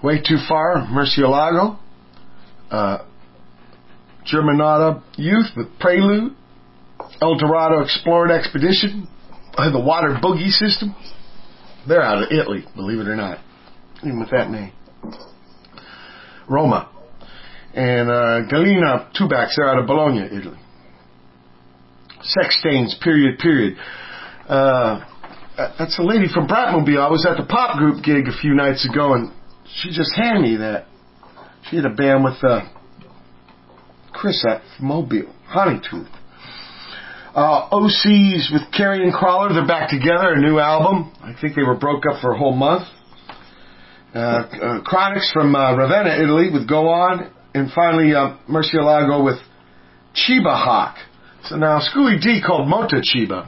Way Too Far, Murcielago. Germanata Youth with Prelude. El Dorado Explored Expedition. The Water Boogie System. They're out of Italy, believe it or not. Even with that name. Roma. And Galena Tubacks, they're out of Bologna, Italy. Sex Stains, period. That's a lady from Bratmobile. I was at the pop group gig a few nights ago, and she just handed me that. She had a band with Chris at Mobile, Honeytooth. OCs with Carrion Crawler, they're back together, a new album. I think they were broke up for a whole month. Chronics from Ravenna, Italy with Go On. And finally, Murcielago with Chiba Hawk. So now, Schooly D called Mota Chiba.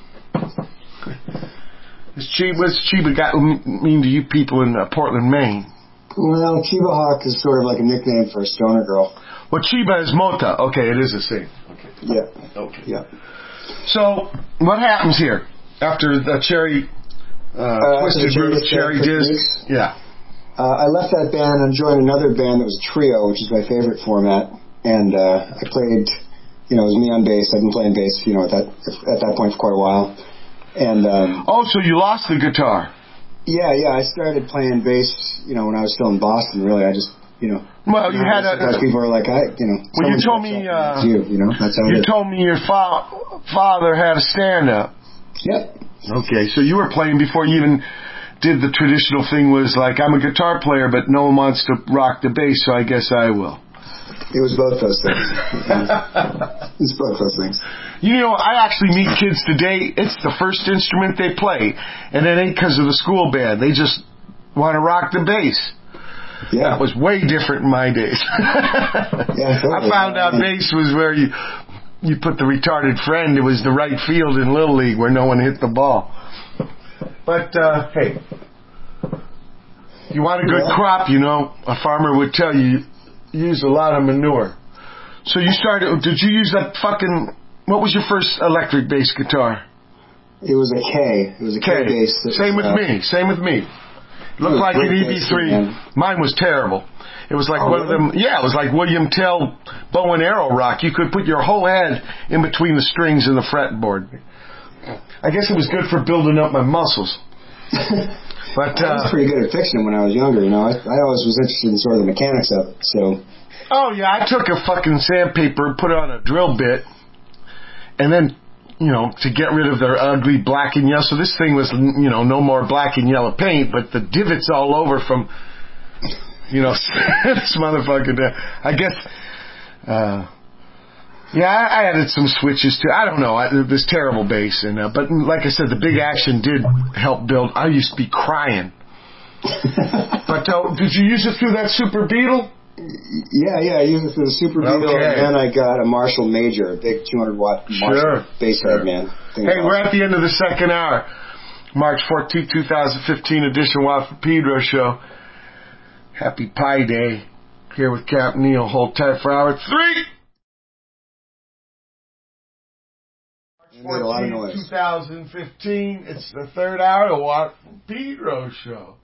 What's Chiba got mean to you people in Portland, Maine?
Well, Chiba Hawk is sort of like a nickname for a stoner girl.
Well, Chiba is Mota. Okay, it is the same. Okay.
Yeah.
Okay.
Yeah.
So, what happens here after the Cherry Twisted Roots, Cherry Discs? Yeah.
I left that band and joined another band that was a trio, which is my favorite format. And I played, it was me on bass. I've been playing bass, at that point for quite a while. And
so you lost the guitar?
Yeah. I started playing bass, when I was still in Boston. Really, I just,
Well, you had
people are like,
Well, you told me.
That's how
you told me your father had a stand-up.
Yep.
Okay, so you were playing before you even did the traditional thing. Was like, I'm a guitar player, but no one wants to rock the bass, so I guess I will.
It was both those things. It's both those things.
I actually meet kids today. It's the first instrument they play, and it ain't because of the school band. They just want to rock the bass.
Yeah.
That was way different in my days.
Yeah, totally.
I found out bass was where you put the retarded friend. It was the right field in Little League where no one hit the ball. But, hey, you want a good crop, a farmer would tell you, use a lot of manure. So you did you use that what was your first electric bass guitar?
It was a K. It was a K bass.
Same with me. Looked like an EB3. Mine was terrible. It was like one of them. Yeah, it was like William Tell bow and arrow rock. You could put your whole head in between the strings and the fretboard. I guess it was good for building up my muscles. But
I was pretty good at fixing them when I was younger. I always was interested in sort of the mechanics of it. So. Oh
yeah, I took a fucking sandpaper, put it on a drill bit, and then. To get rid of their ugly black and yellow. So this thing was, no more black and yellow paint, but the divots all over from, this motherfucker. I guess, I added some switches too. I don't know. This terrible bass, but like I said, the Big Action did help build. I used to be crying. But did you use it through that Super Beetle?
Yeah, I used it for the Super Beetle, and then I got a Marshall Major, a big 200-watt Marshall bass head, man.
Hey, we're at the end of the second hour. March 14th, 2015 edition Watt from Pedro show. Happy Pi Day. Here with Cap Neil. Hold tight for hour 3.
Made a lot of noise.
2015. It's the third hour of the Watt from Pedro show.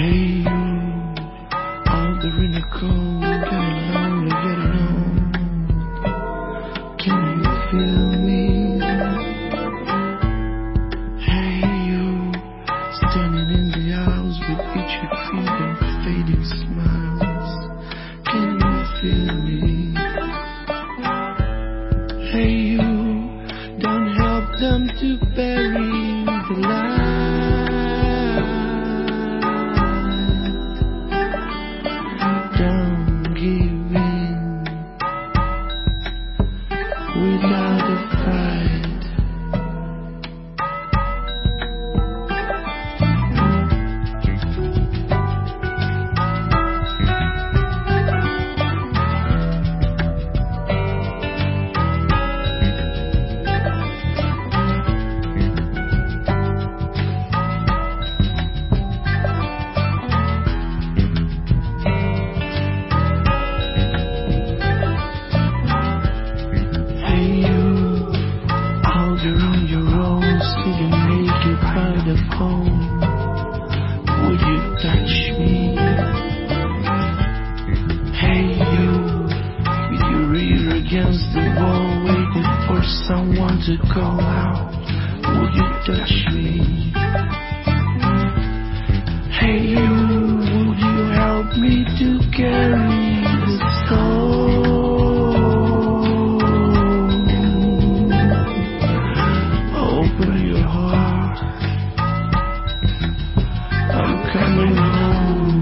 Hey you, out there in the cold, getting lonely, getting old. Can you feel me? Hey you, standing in the aisles with itchy feet and fading smiles. Can you feel me? Hey you, don't help them to bury the light. Don't give in without a fight. Hey you, out there on your own, sitting naked by the phone. Would you touch me? Hey you, with your ear against the wall, waiting for someone to call out. Would you touch me? Hey you, would you help me to carry the stone? Open your heart, I'm coming home.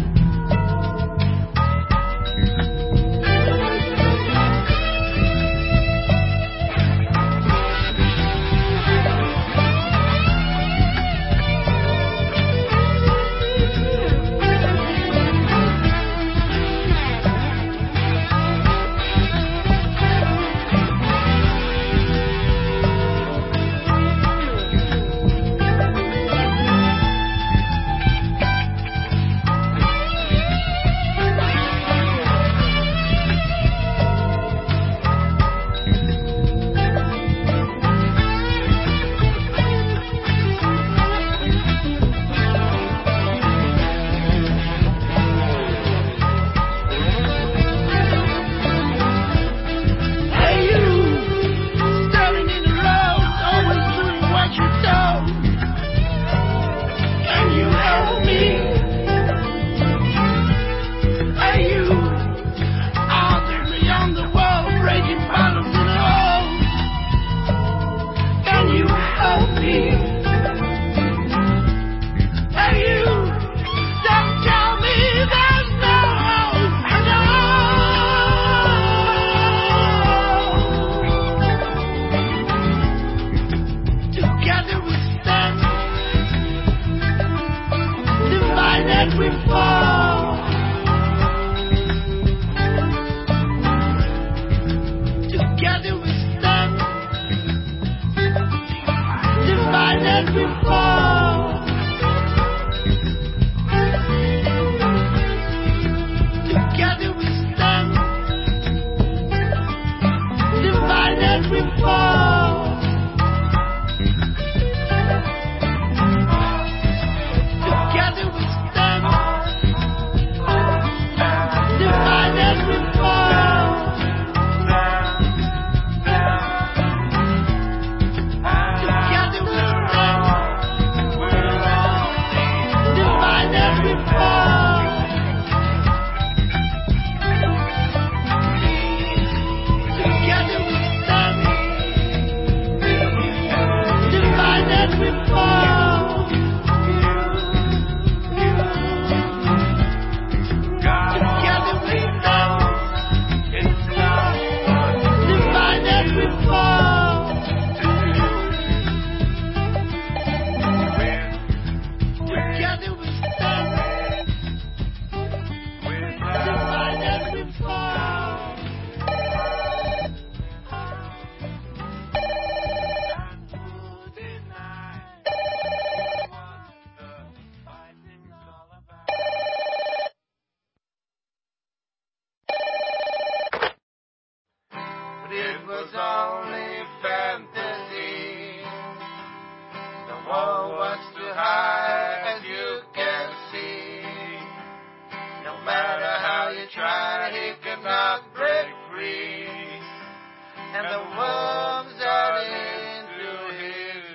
Hey you, standing in the road, always doing what you're told. Can you help me? Hey you, out there beyond the wall, breaking bottles in the hole. Can you help me? Hey you, don't tell me there's no hope. No. Together we stand, divided we fall. Together we stand, divided we fall. Together we stand, divided we fall. Together we stand, divided we fall. Together we stand, divided we fall. Together we stand, divided we fall. Together we stand, divided we fall. Together we stand, divided we fall.
But it was only fantasy. The wall was too high, as you can see. and the worms that into his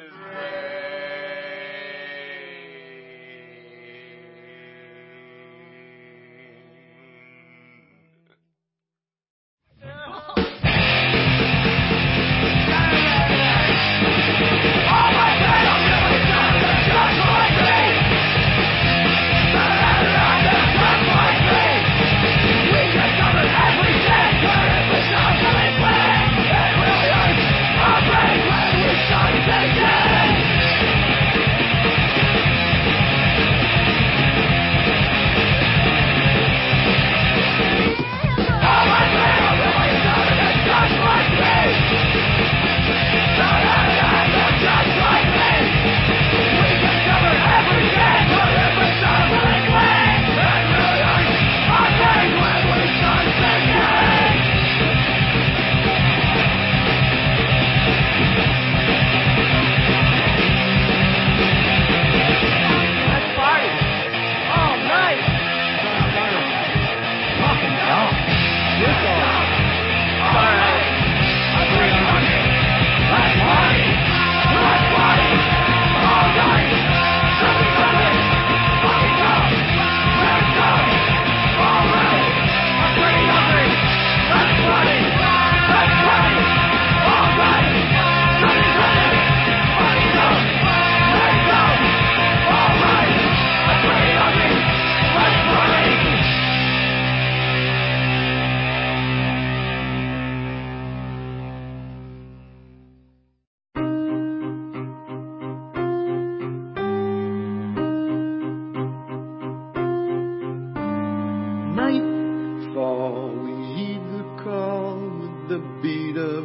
Nightfall, we heed the call with the beat of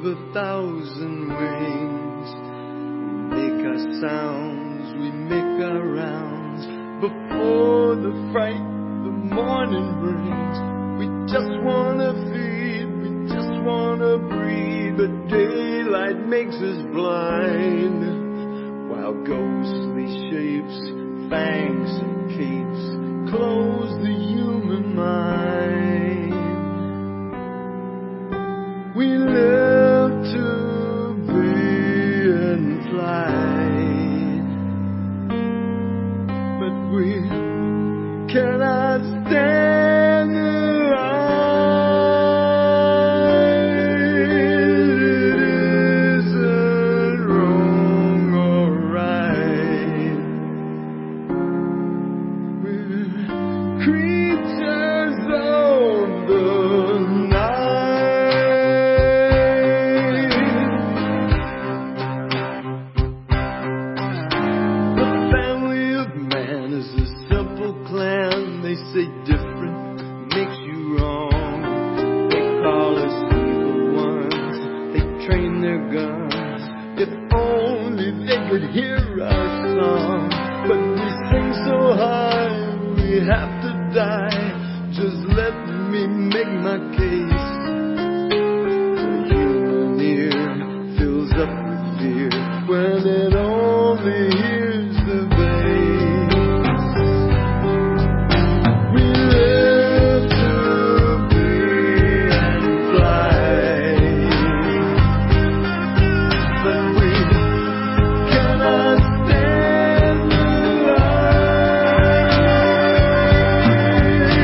1,000 wings. We make our sounds, we make our rounds. Before the fright, the morning brings. We just wanna feed, we just wanna breathe. But daylight makes us blind, while ghostly shapes, fangs and capes close the human mind. We live to be and fly, but we cannot stand the line. It isn't wrong or right. We're creatures of the night. The family of man is a simple clan. They say different makes you wrong. They call us evil ones. They train their guns. If only they could hear our song. But we sing so high, we have to die. Just let me make my case. The human ear fills up with fear when it only hears the bass. We live to be and fly, but we cannot stand the light.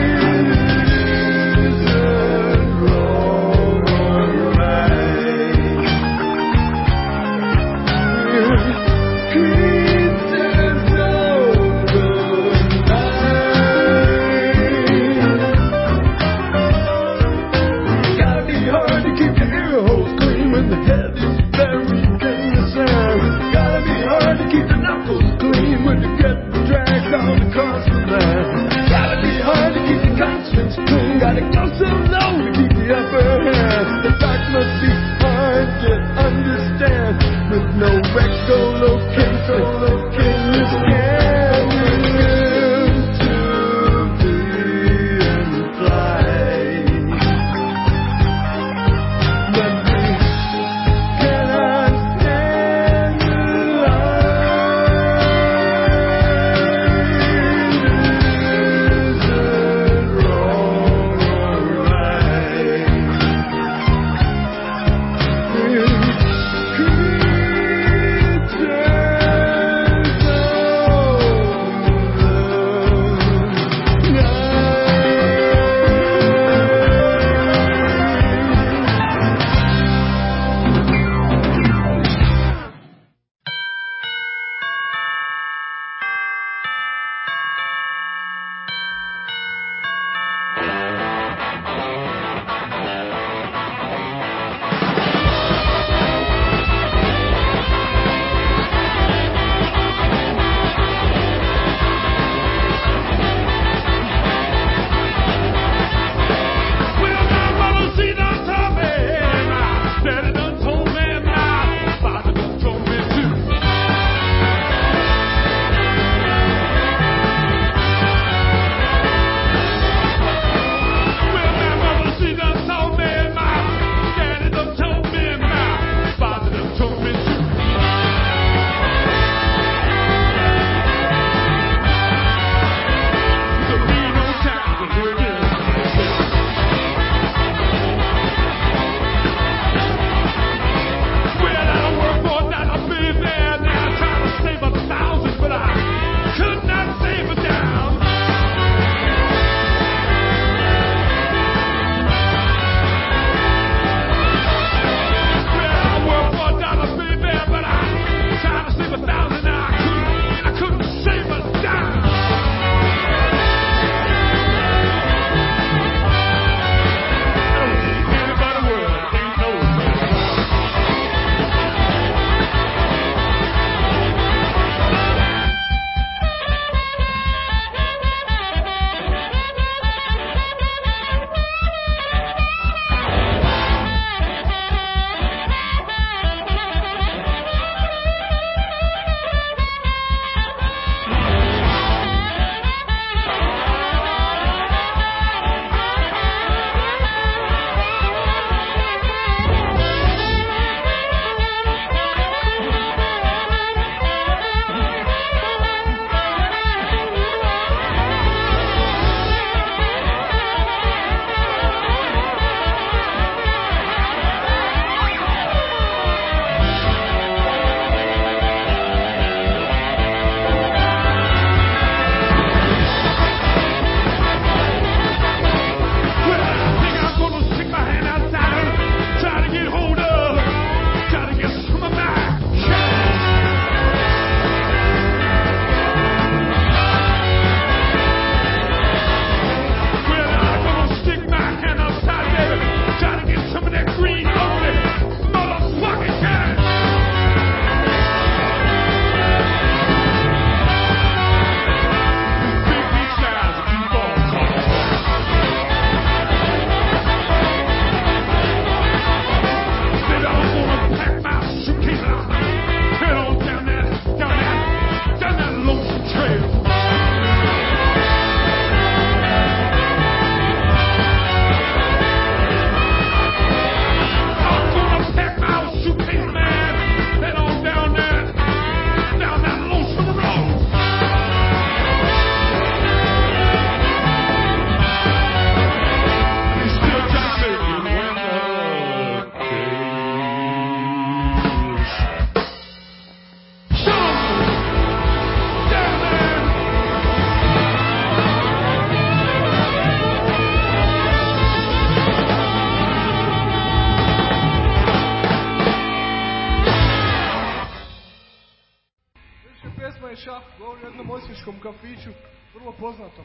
osječkom kafiću, vrlo poznatom.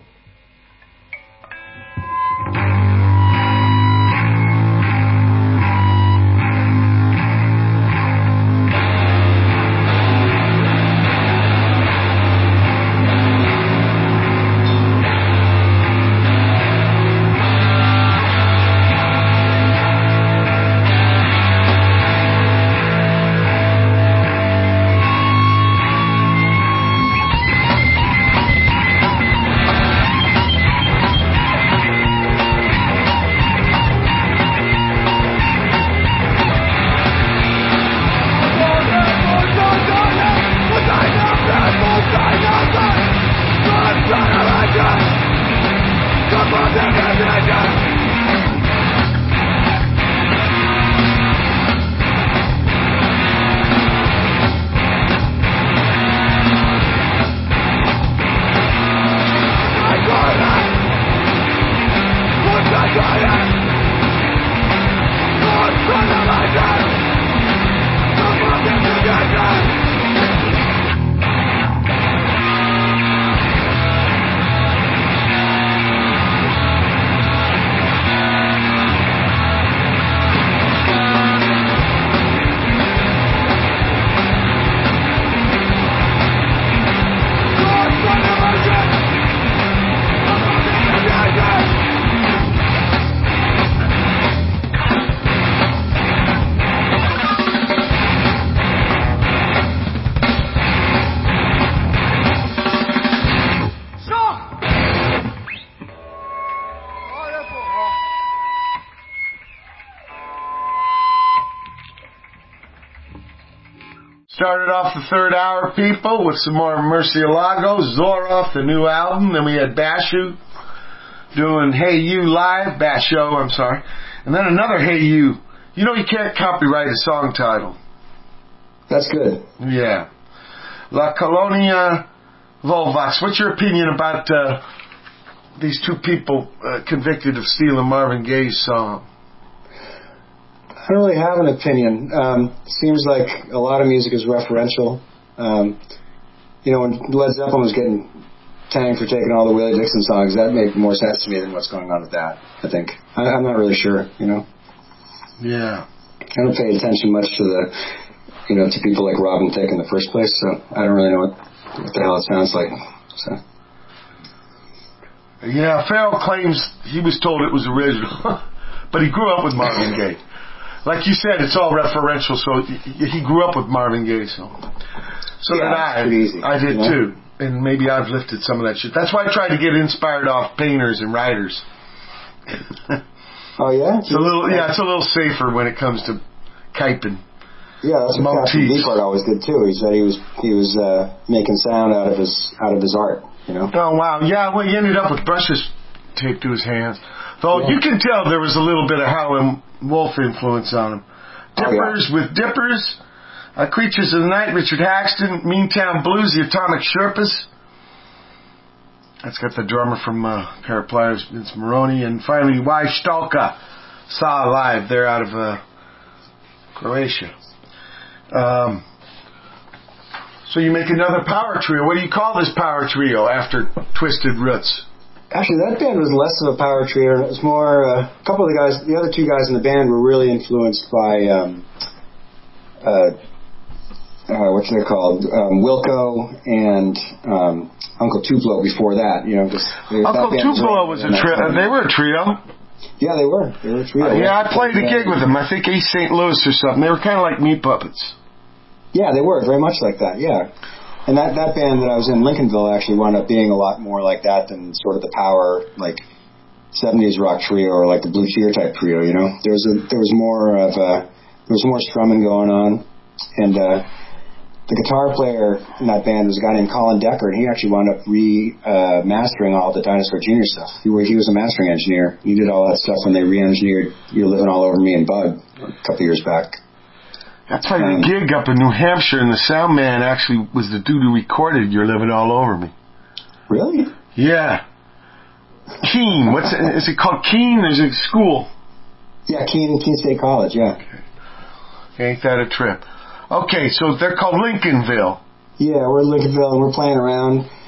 Started off the third hour, people, with some more Murcielago, Zoroff, the new album. Then we had Basho doing Hey You Live, Basho, I'm sorry. And then another Hey You. You know you can't copyright a song title.
That's good.
Yeah. La Colonia Volvox. What's your opinion about these two people convicted of stealing Marvin Gaye's song?
I don't really have an opinion. Seems like a lot of music is referential. You know, when Led Zeppelin was getting tagged for taking all the Willie Dixon songs, that made more sense to me than what's going on with that, I think. I'm not really sure, you know.
Yeah.
I don't pay attention much to to people like Robin Thicke in the first place, so I don't really know what the hell it sounds like. So.
Yeah, Farrell claims he was told it was original, but he grew up with Marvin Gaye. Like you said, it's all referential, so he grew up with Marvin Gaye, so did I.
Easy,
I did too, and maybe I've lifted some of that shit. That's why I tried to get inspired off painters and writers.
Oh yeah?
It's a little safer when it comes to Kuypen.
Yeah, that's what Captain Beefheart always did too. He said he was making sound out of his art, you know.
Oh wow, yeah. Well, he ended up with brushes taped to his hands. Though you can tell there was a little bit of Howlin' Wolf influence on him. Dippers with Dippers, Creatures of the Night, Richard Haxton, Meantown Blues, the Atomic Sherpas. That's got the drummer from Pair of Pliers, Vince Maroney, and finally Y Stalka, Saw Live. They're out of Croatia. So you make another power trio. What do you call this power trio after Twisted Roots?
Actually, that band was less of a power trio. It was more a couple of the guys. The other two guys in the band were really influenced by what's they called, Wilco and Uncle Tupelo. Before that, you know,
Uncle Tupelo was a trio. They were a trio.
Yeah, they were. They were a trio.
Yeah, I played a gig with them. I think East St. Louis or something. They were kind of like Meat Puppets.
Yeah, they were very much like that. Yeah. And that band that I was in, Lincolnville, actually wound up being a lot more like that than sort of the power, like 70s rock trio or like the Blue Cheer type trio. You know, there was more strumming going on, and the guitar player in that band was a guy named Colin Decker, and he actually wound up mastering all the Dinosaur Jr. stuff. He was a mastering engineer. He did all that stuff when they re-engineered "You're Living All Over Me" and Bug a couple years back.
That's like a gig up in New Hampshire, and the sound man actually was the dude who recorded "You're Living All Over Me."
Really?
Yeah. Keene. Is it called Keene? There's a school.
Yeah, Keene State College, yeah.
Okay. Ain't that a trip? Okay, so they're called Lincolnville.
Yeah, we're in Lincolnville, and we're playing around.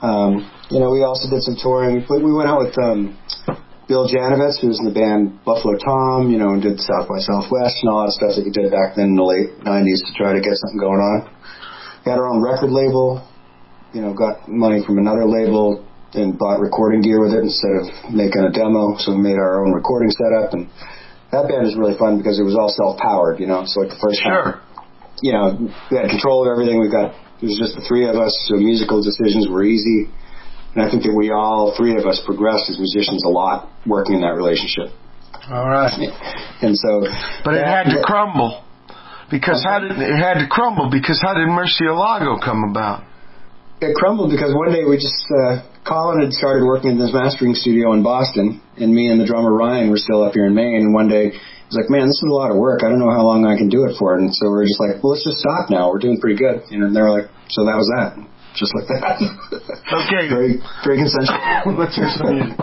We also did some touring. We went out with Bill Janovitz, who was in the band Buffalo Tom, and did South by Southwest and all that stuff that we did back then in the late 90s to try to get something going on. We had our own record label, got money from another label and bought recording gear with it instead of making a demo, so we made our own recording setup, and that band was really fun because it was all self-powered, so like the first time, we had control of everything. It was just the three of us, so musical decisions were easy, and I think that we all three of us progressed as musicians a lot working in that relationship.
All right.
And so,
but it had to crumble because how did Murcielago come about?
It crumbled because one day we just Colin had started working in this mastering studio in Boston, and me and the drummer Ryan were still up here in Maine. And one day he was like, "Man, this is a lot of work. I don't know how long I can do it for." And so we were just like, "Well, let's just stop now. We're doing pretty good." And they were like, "So that was that." Just like that.
Okay.
Very, very consensual.
Let's hear some music.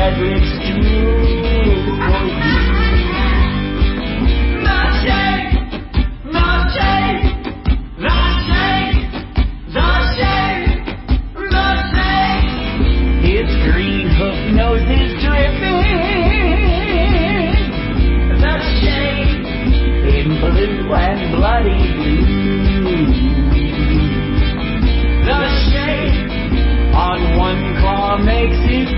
red lips do for you. Milkshake, milkshake, milkshake, milkshake, milkshake. Its green hook nose is dripping. The shade in blue and bloody blue. The shade on one claw makes it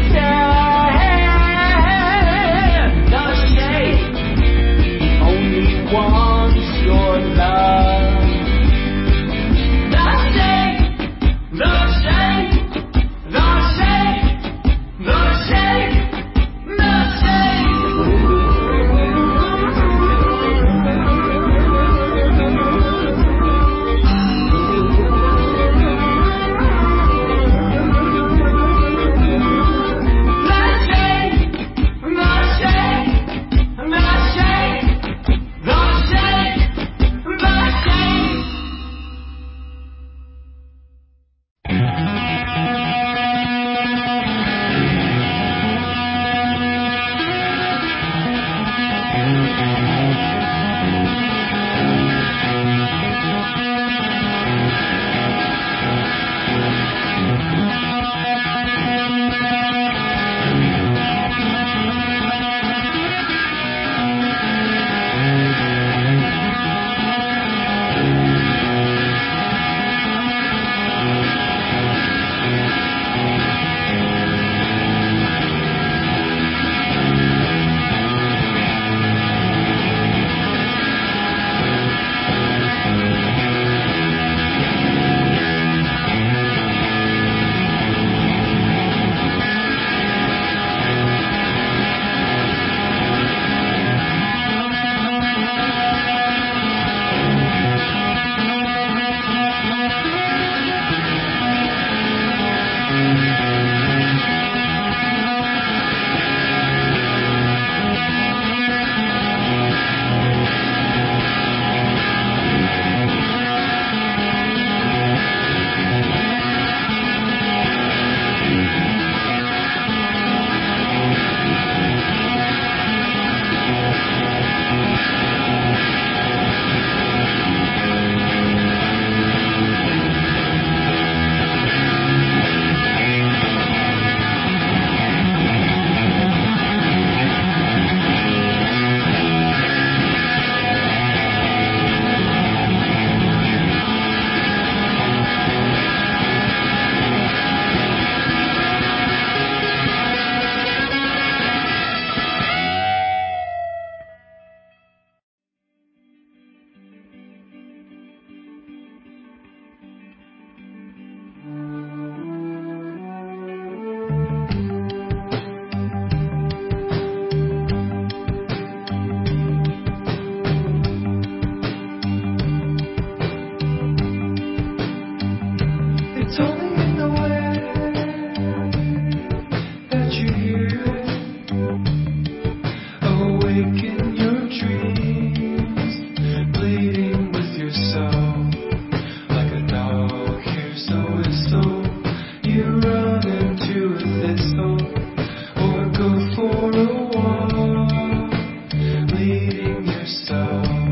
stand. The shade only wants your love. The shade, the shade, the shade, the shade, the shade.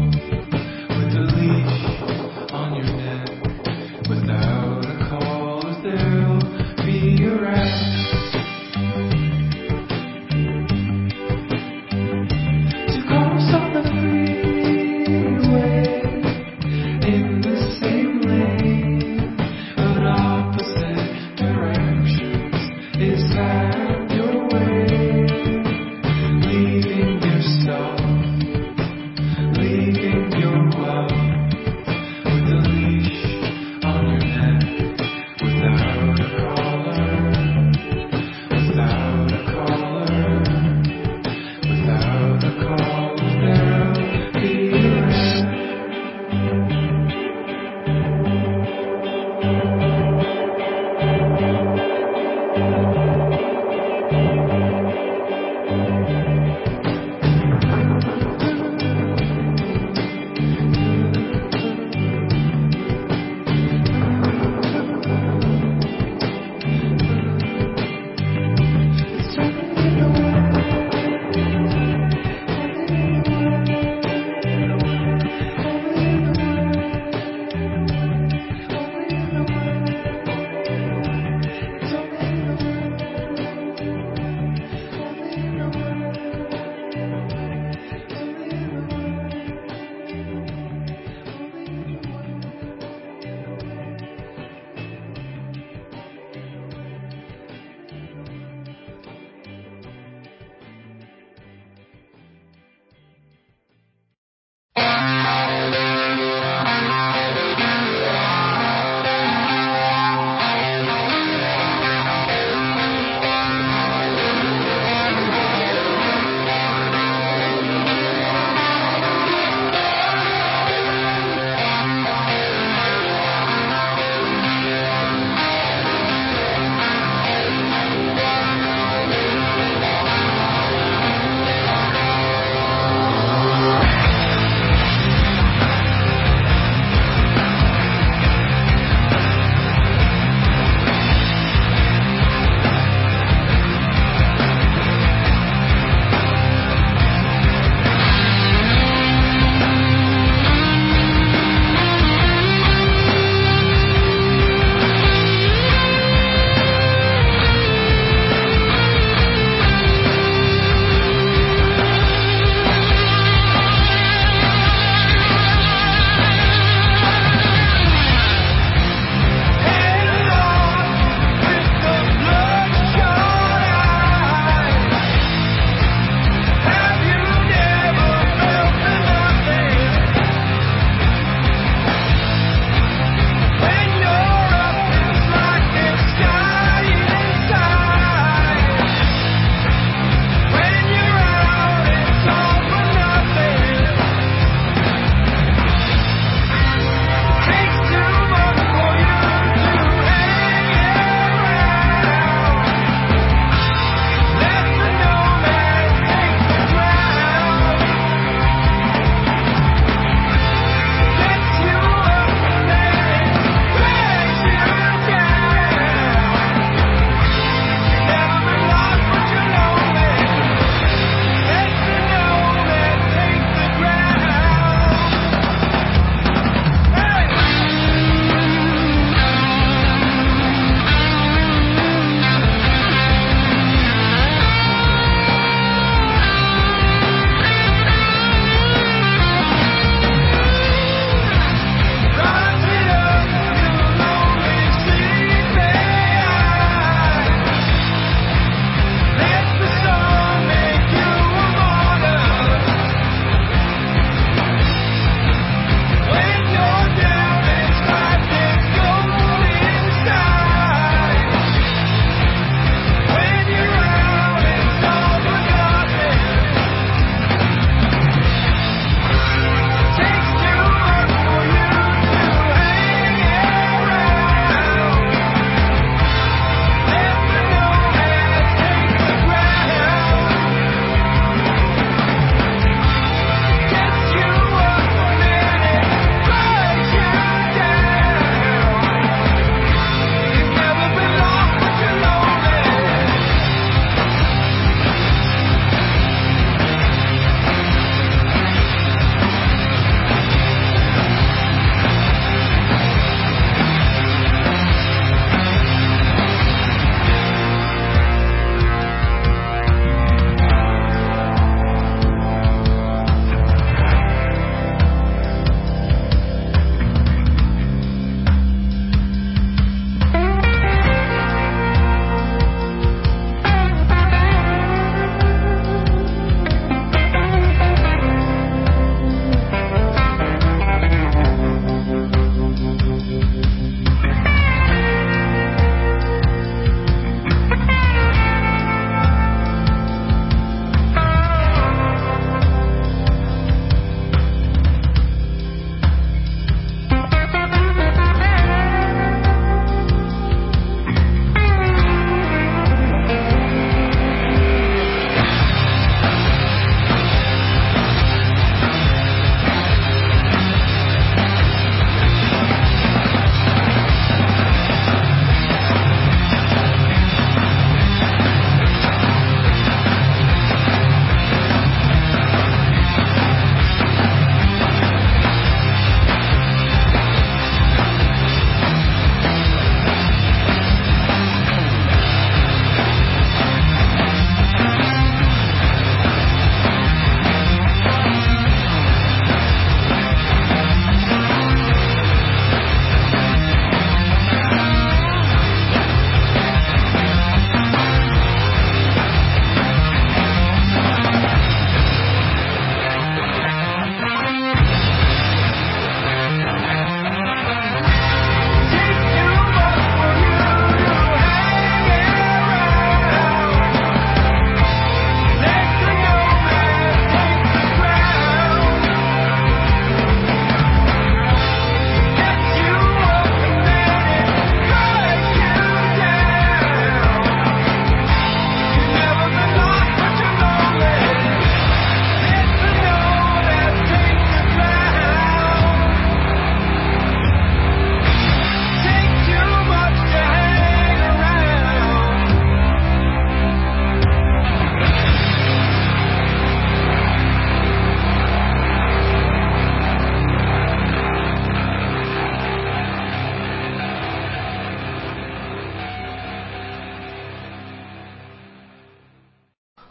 Without a call or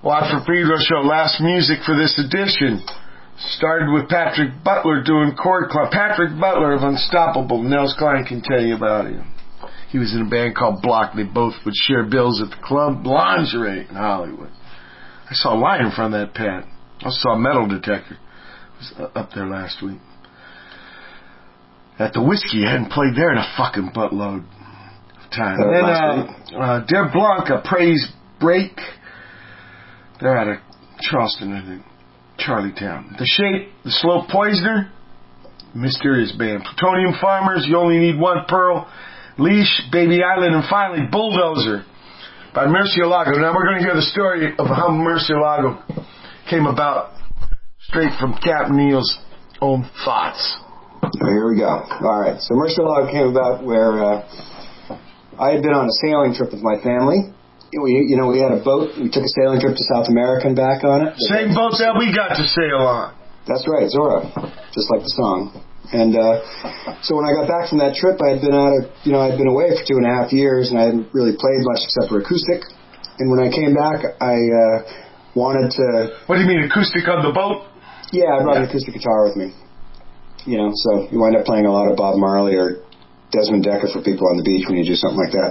Watford Pedro Show. Last music for this edition. Started with Patrick Butler doing Chord Club. Patrick Butler of Unstoppable. Nels Klein can tell you about him. He was in a band called Block. They both would share bills at the club Lingerie in Hollywood. I saw a line in front of that pad. I saw Metal Detector. I was up there last week. At the Whiskey. I hadn't played there in a fucking buttload of time. And then Der Blanca, Praise Break. They're out of Charleston, I think. Charlietown. The Shape, The Slow Poisoner. Mysterious band. Plutonium Farmers, You Only Need One Pearl. Leash, Baby Island, and finally Bulldozer by Murcielago. Now we're going to hear the story of how Murcielago came about, straight from Captain Neil's own thoughts.
So here we go. All right. So Murcielago came about where I had been on a sailing trip with my family. We had a boat. We took a sailing trip to South America and back on it.
Same boat that we got to sail on.
That's right, Zorro, just like the song. And so when I got back from that trip, I had been I'd been away for 2.5 years, and I hadn't really played much except for acoustic. And when I came back, I wanted to.
What do you mean, acoustic on the boat?
Yeah, I brought an acoustic guitar with me. So you wind up playing a lot of Bob Marley or Desmond Decker for people on the beach when you do something like that.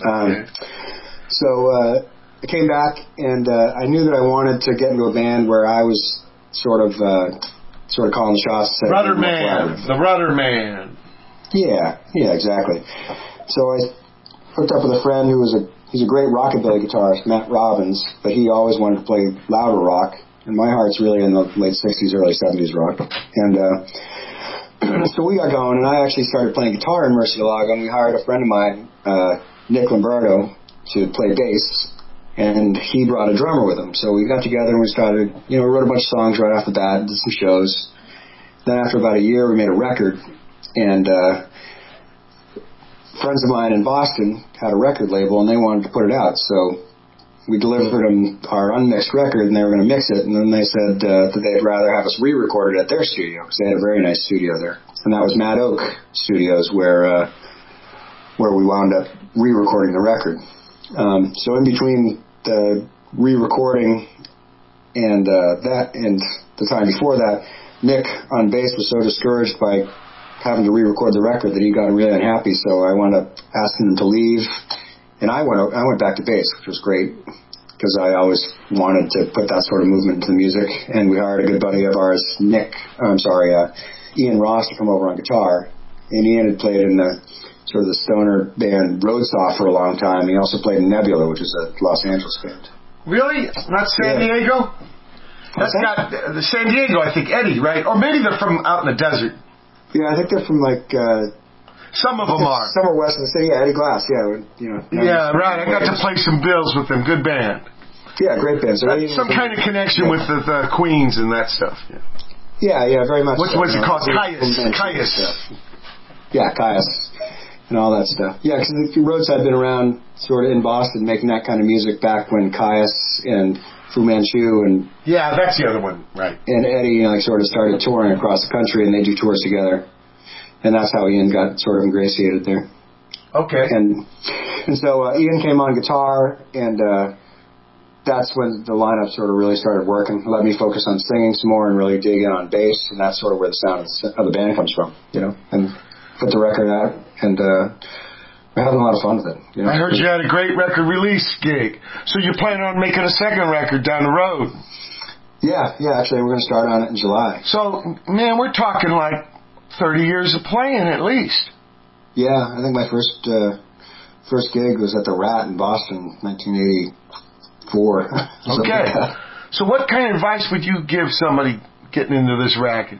So I came back, and I knew that I wanted to get into a band where I was sort of calling the shots.
Rudder Man, the Rudder Man.
Yeah, exactly. So I hooked up with a friend who he's a great rockabilly guitarist, Matt Robbins, but he always wanted to play louder rock, and my heart's really in the late 60s, early 70s rock. And so we got going, and I actually started playing guitar in Murcielago, and we hired a friend of mine, Nick Lombardo, to play bass. And he brought a drummer with him. So we got together and we started, we wrote a bunch of songs right off the bat, did some shows. Then after about a year, we made a record. And friends of mine in Boston had a record label and they wanted to put it out. So we delivered them our unmixed record and they were going to mix it. And then they said that they'd rather have us re-record it at their studio because they had a very nice studio there. And that was Mad Oak Studios where we wound up re-recording the record. So in between the re-recording and that and the time before that, Nick on bass was so discouraged by having to re-record the record that he got really unhappy. So I wound up asking him to leave, and I went back to bass, which was great because I always wanted to put that sort of movement into the music. And we hired a good buddy of ours, Ian Ross, to come over on guitar, and Ian had played in the sort of the stoner band Roadsaw for a long time. He also played in Nebula, which is a Los Angeles band.
Really? Not San Diego? That's got the San Diego, I think, Eddie, right? Or maybe they're from out in the desert.
Yeah, I think they're from
some of them are.
Somewhere west of the city. Yeah, Eddie Glass. Yeah,
Yeah, right. I got to play some bills with them. Good band.
Yeah, great band. So
some kind of connection with the Queens and that stuff.
Yeah, very much.
What's it called? Caius.
Yeah, Caius. And all that stuff. Yeah, because Roadside had been around sort of in Boston making that kind of music back when Caius and Fu Manchu and...
Yeah, that's the other one, right.
And Eddie sort of started touring across the country, and they do tours together. And that's how Ian got sort of ingratiated there.
Okay.
And so Ian came on guitar, and that's when the lineup sort of really started working. It let me focus on singing some more and really dig in on bass, and that's sort of where the sound of the band comes from, and put the record out, and we're having a lot of fun with it.
I heard you had a great record release gig. So you're planning on making a second record down the road?
Yeah, actually we're going to start on it in July.
So, man, we're talking like 30 years of playing at least.
Yeah, I think my first gig was at the Rat in Boston, 1984.
Okay. So what kind of advice would you give somebody getting into this racket?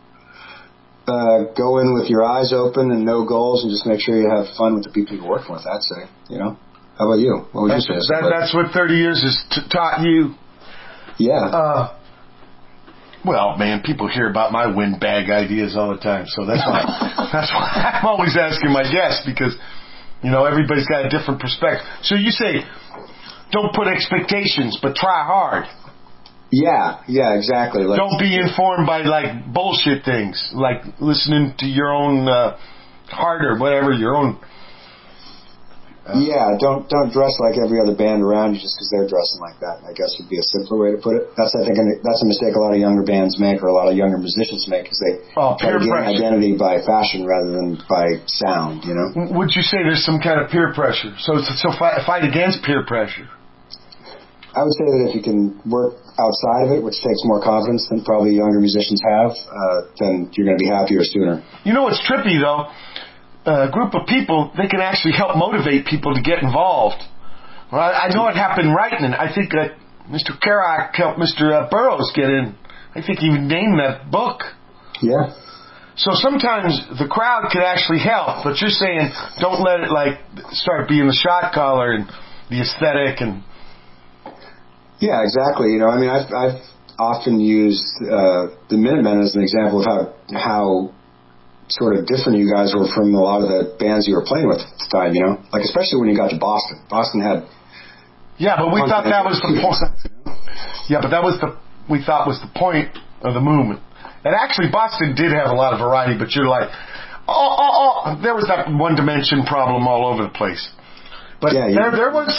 Go in with your eyes open and no goals, and just make sure you have fun with the people you're working with. I'd say, How about you? What would you say?
That's what 30 years has taught you.
Yeah.
Well, man, people hear about my windbag ideas all the time, so that's why I'm always asking my guests because, everybody's got a different perspective. So you say, don't put expectations, but try hard.
Yeah, exactly.
Don't be informed by bullshit things, like listening to your own heart or whatever, your own
Yeah, don't dress like every other band around you just because they're dressing like that. I guess would be a simpler way to put it. That's I think that's a mistake a lot of younger bands make, or a lot of younger musicians make, is they try to gain identity by fashion rather than by sound. You know?
Would you say there's some kind of peer pressure? So fight against peer pressure.
I would say that if you can work outside of it, which takes more confidence than probably younger musicians have, then you're going to be happier sooner.
You know what's trippy though? A group of people, they can actually help motivate people to get involved. Well, I know it happened right, and I think that Mr. Kerouac helped Mr. Burroughs get in. I think he named that book.
Yeah.
So sometimes the crowd could actually help, but you're saying don't let it start being the shot caller and the aesthetic and.
Yeah, exactly. You know, I mean, I've often used the Minutemen as an example of how sort of different you guys were from a lot of the bands you were playing with at the time, you know? Like, especially when you got to Boston. Boston had...
Yeah, but we thought that was the point. Yeah, but that was we thought was the point of the movement. And actually, Boston did have a lot of variety, but you're like, there was that one dimension problem all over the place. But yeah, there was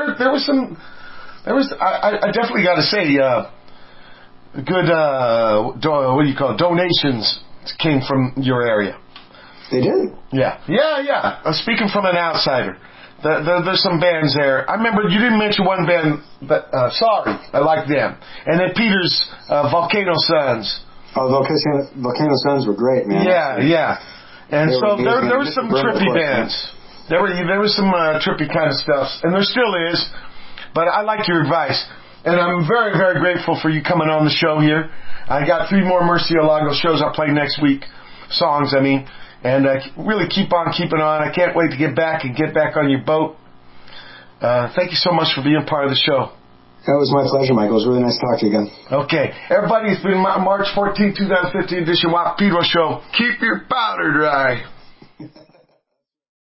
I definitely got to say, good, what do you call it, donations came from your area.
They did?
Yeah. Speaking from an outsider, there's some bands there. I remember you didn't mention one band, but Sorry, I like them. And then Peter's Volcano Suns.
Oh, Volcano Suns were great, man.
Yeah. And so there were some trippy bands. There was some trippy kind of stuff, and there still is. But I like your advice, and I'm very, very grateful for you coming on the show here. I got 3 more Murcielago shows I'll play next week, songs, I mean, and really keep on keeping on. I can't wait to get back on your boat. Thank you so much for being part of the show.
That was my pleasure, Michael. It was really nice to talk to you again.
Okay. Everybody, it's been March 14, 2015 edition WAP Pedro Show. Keep your powder dry.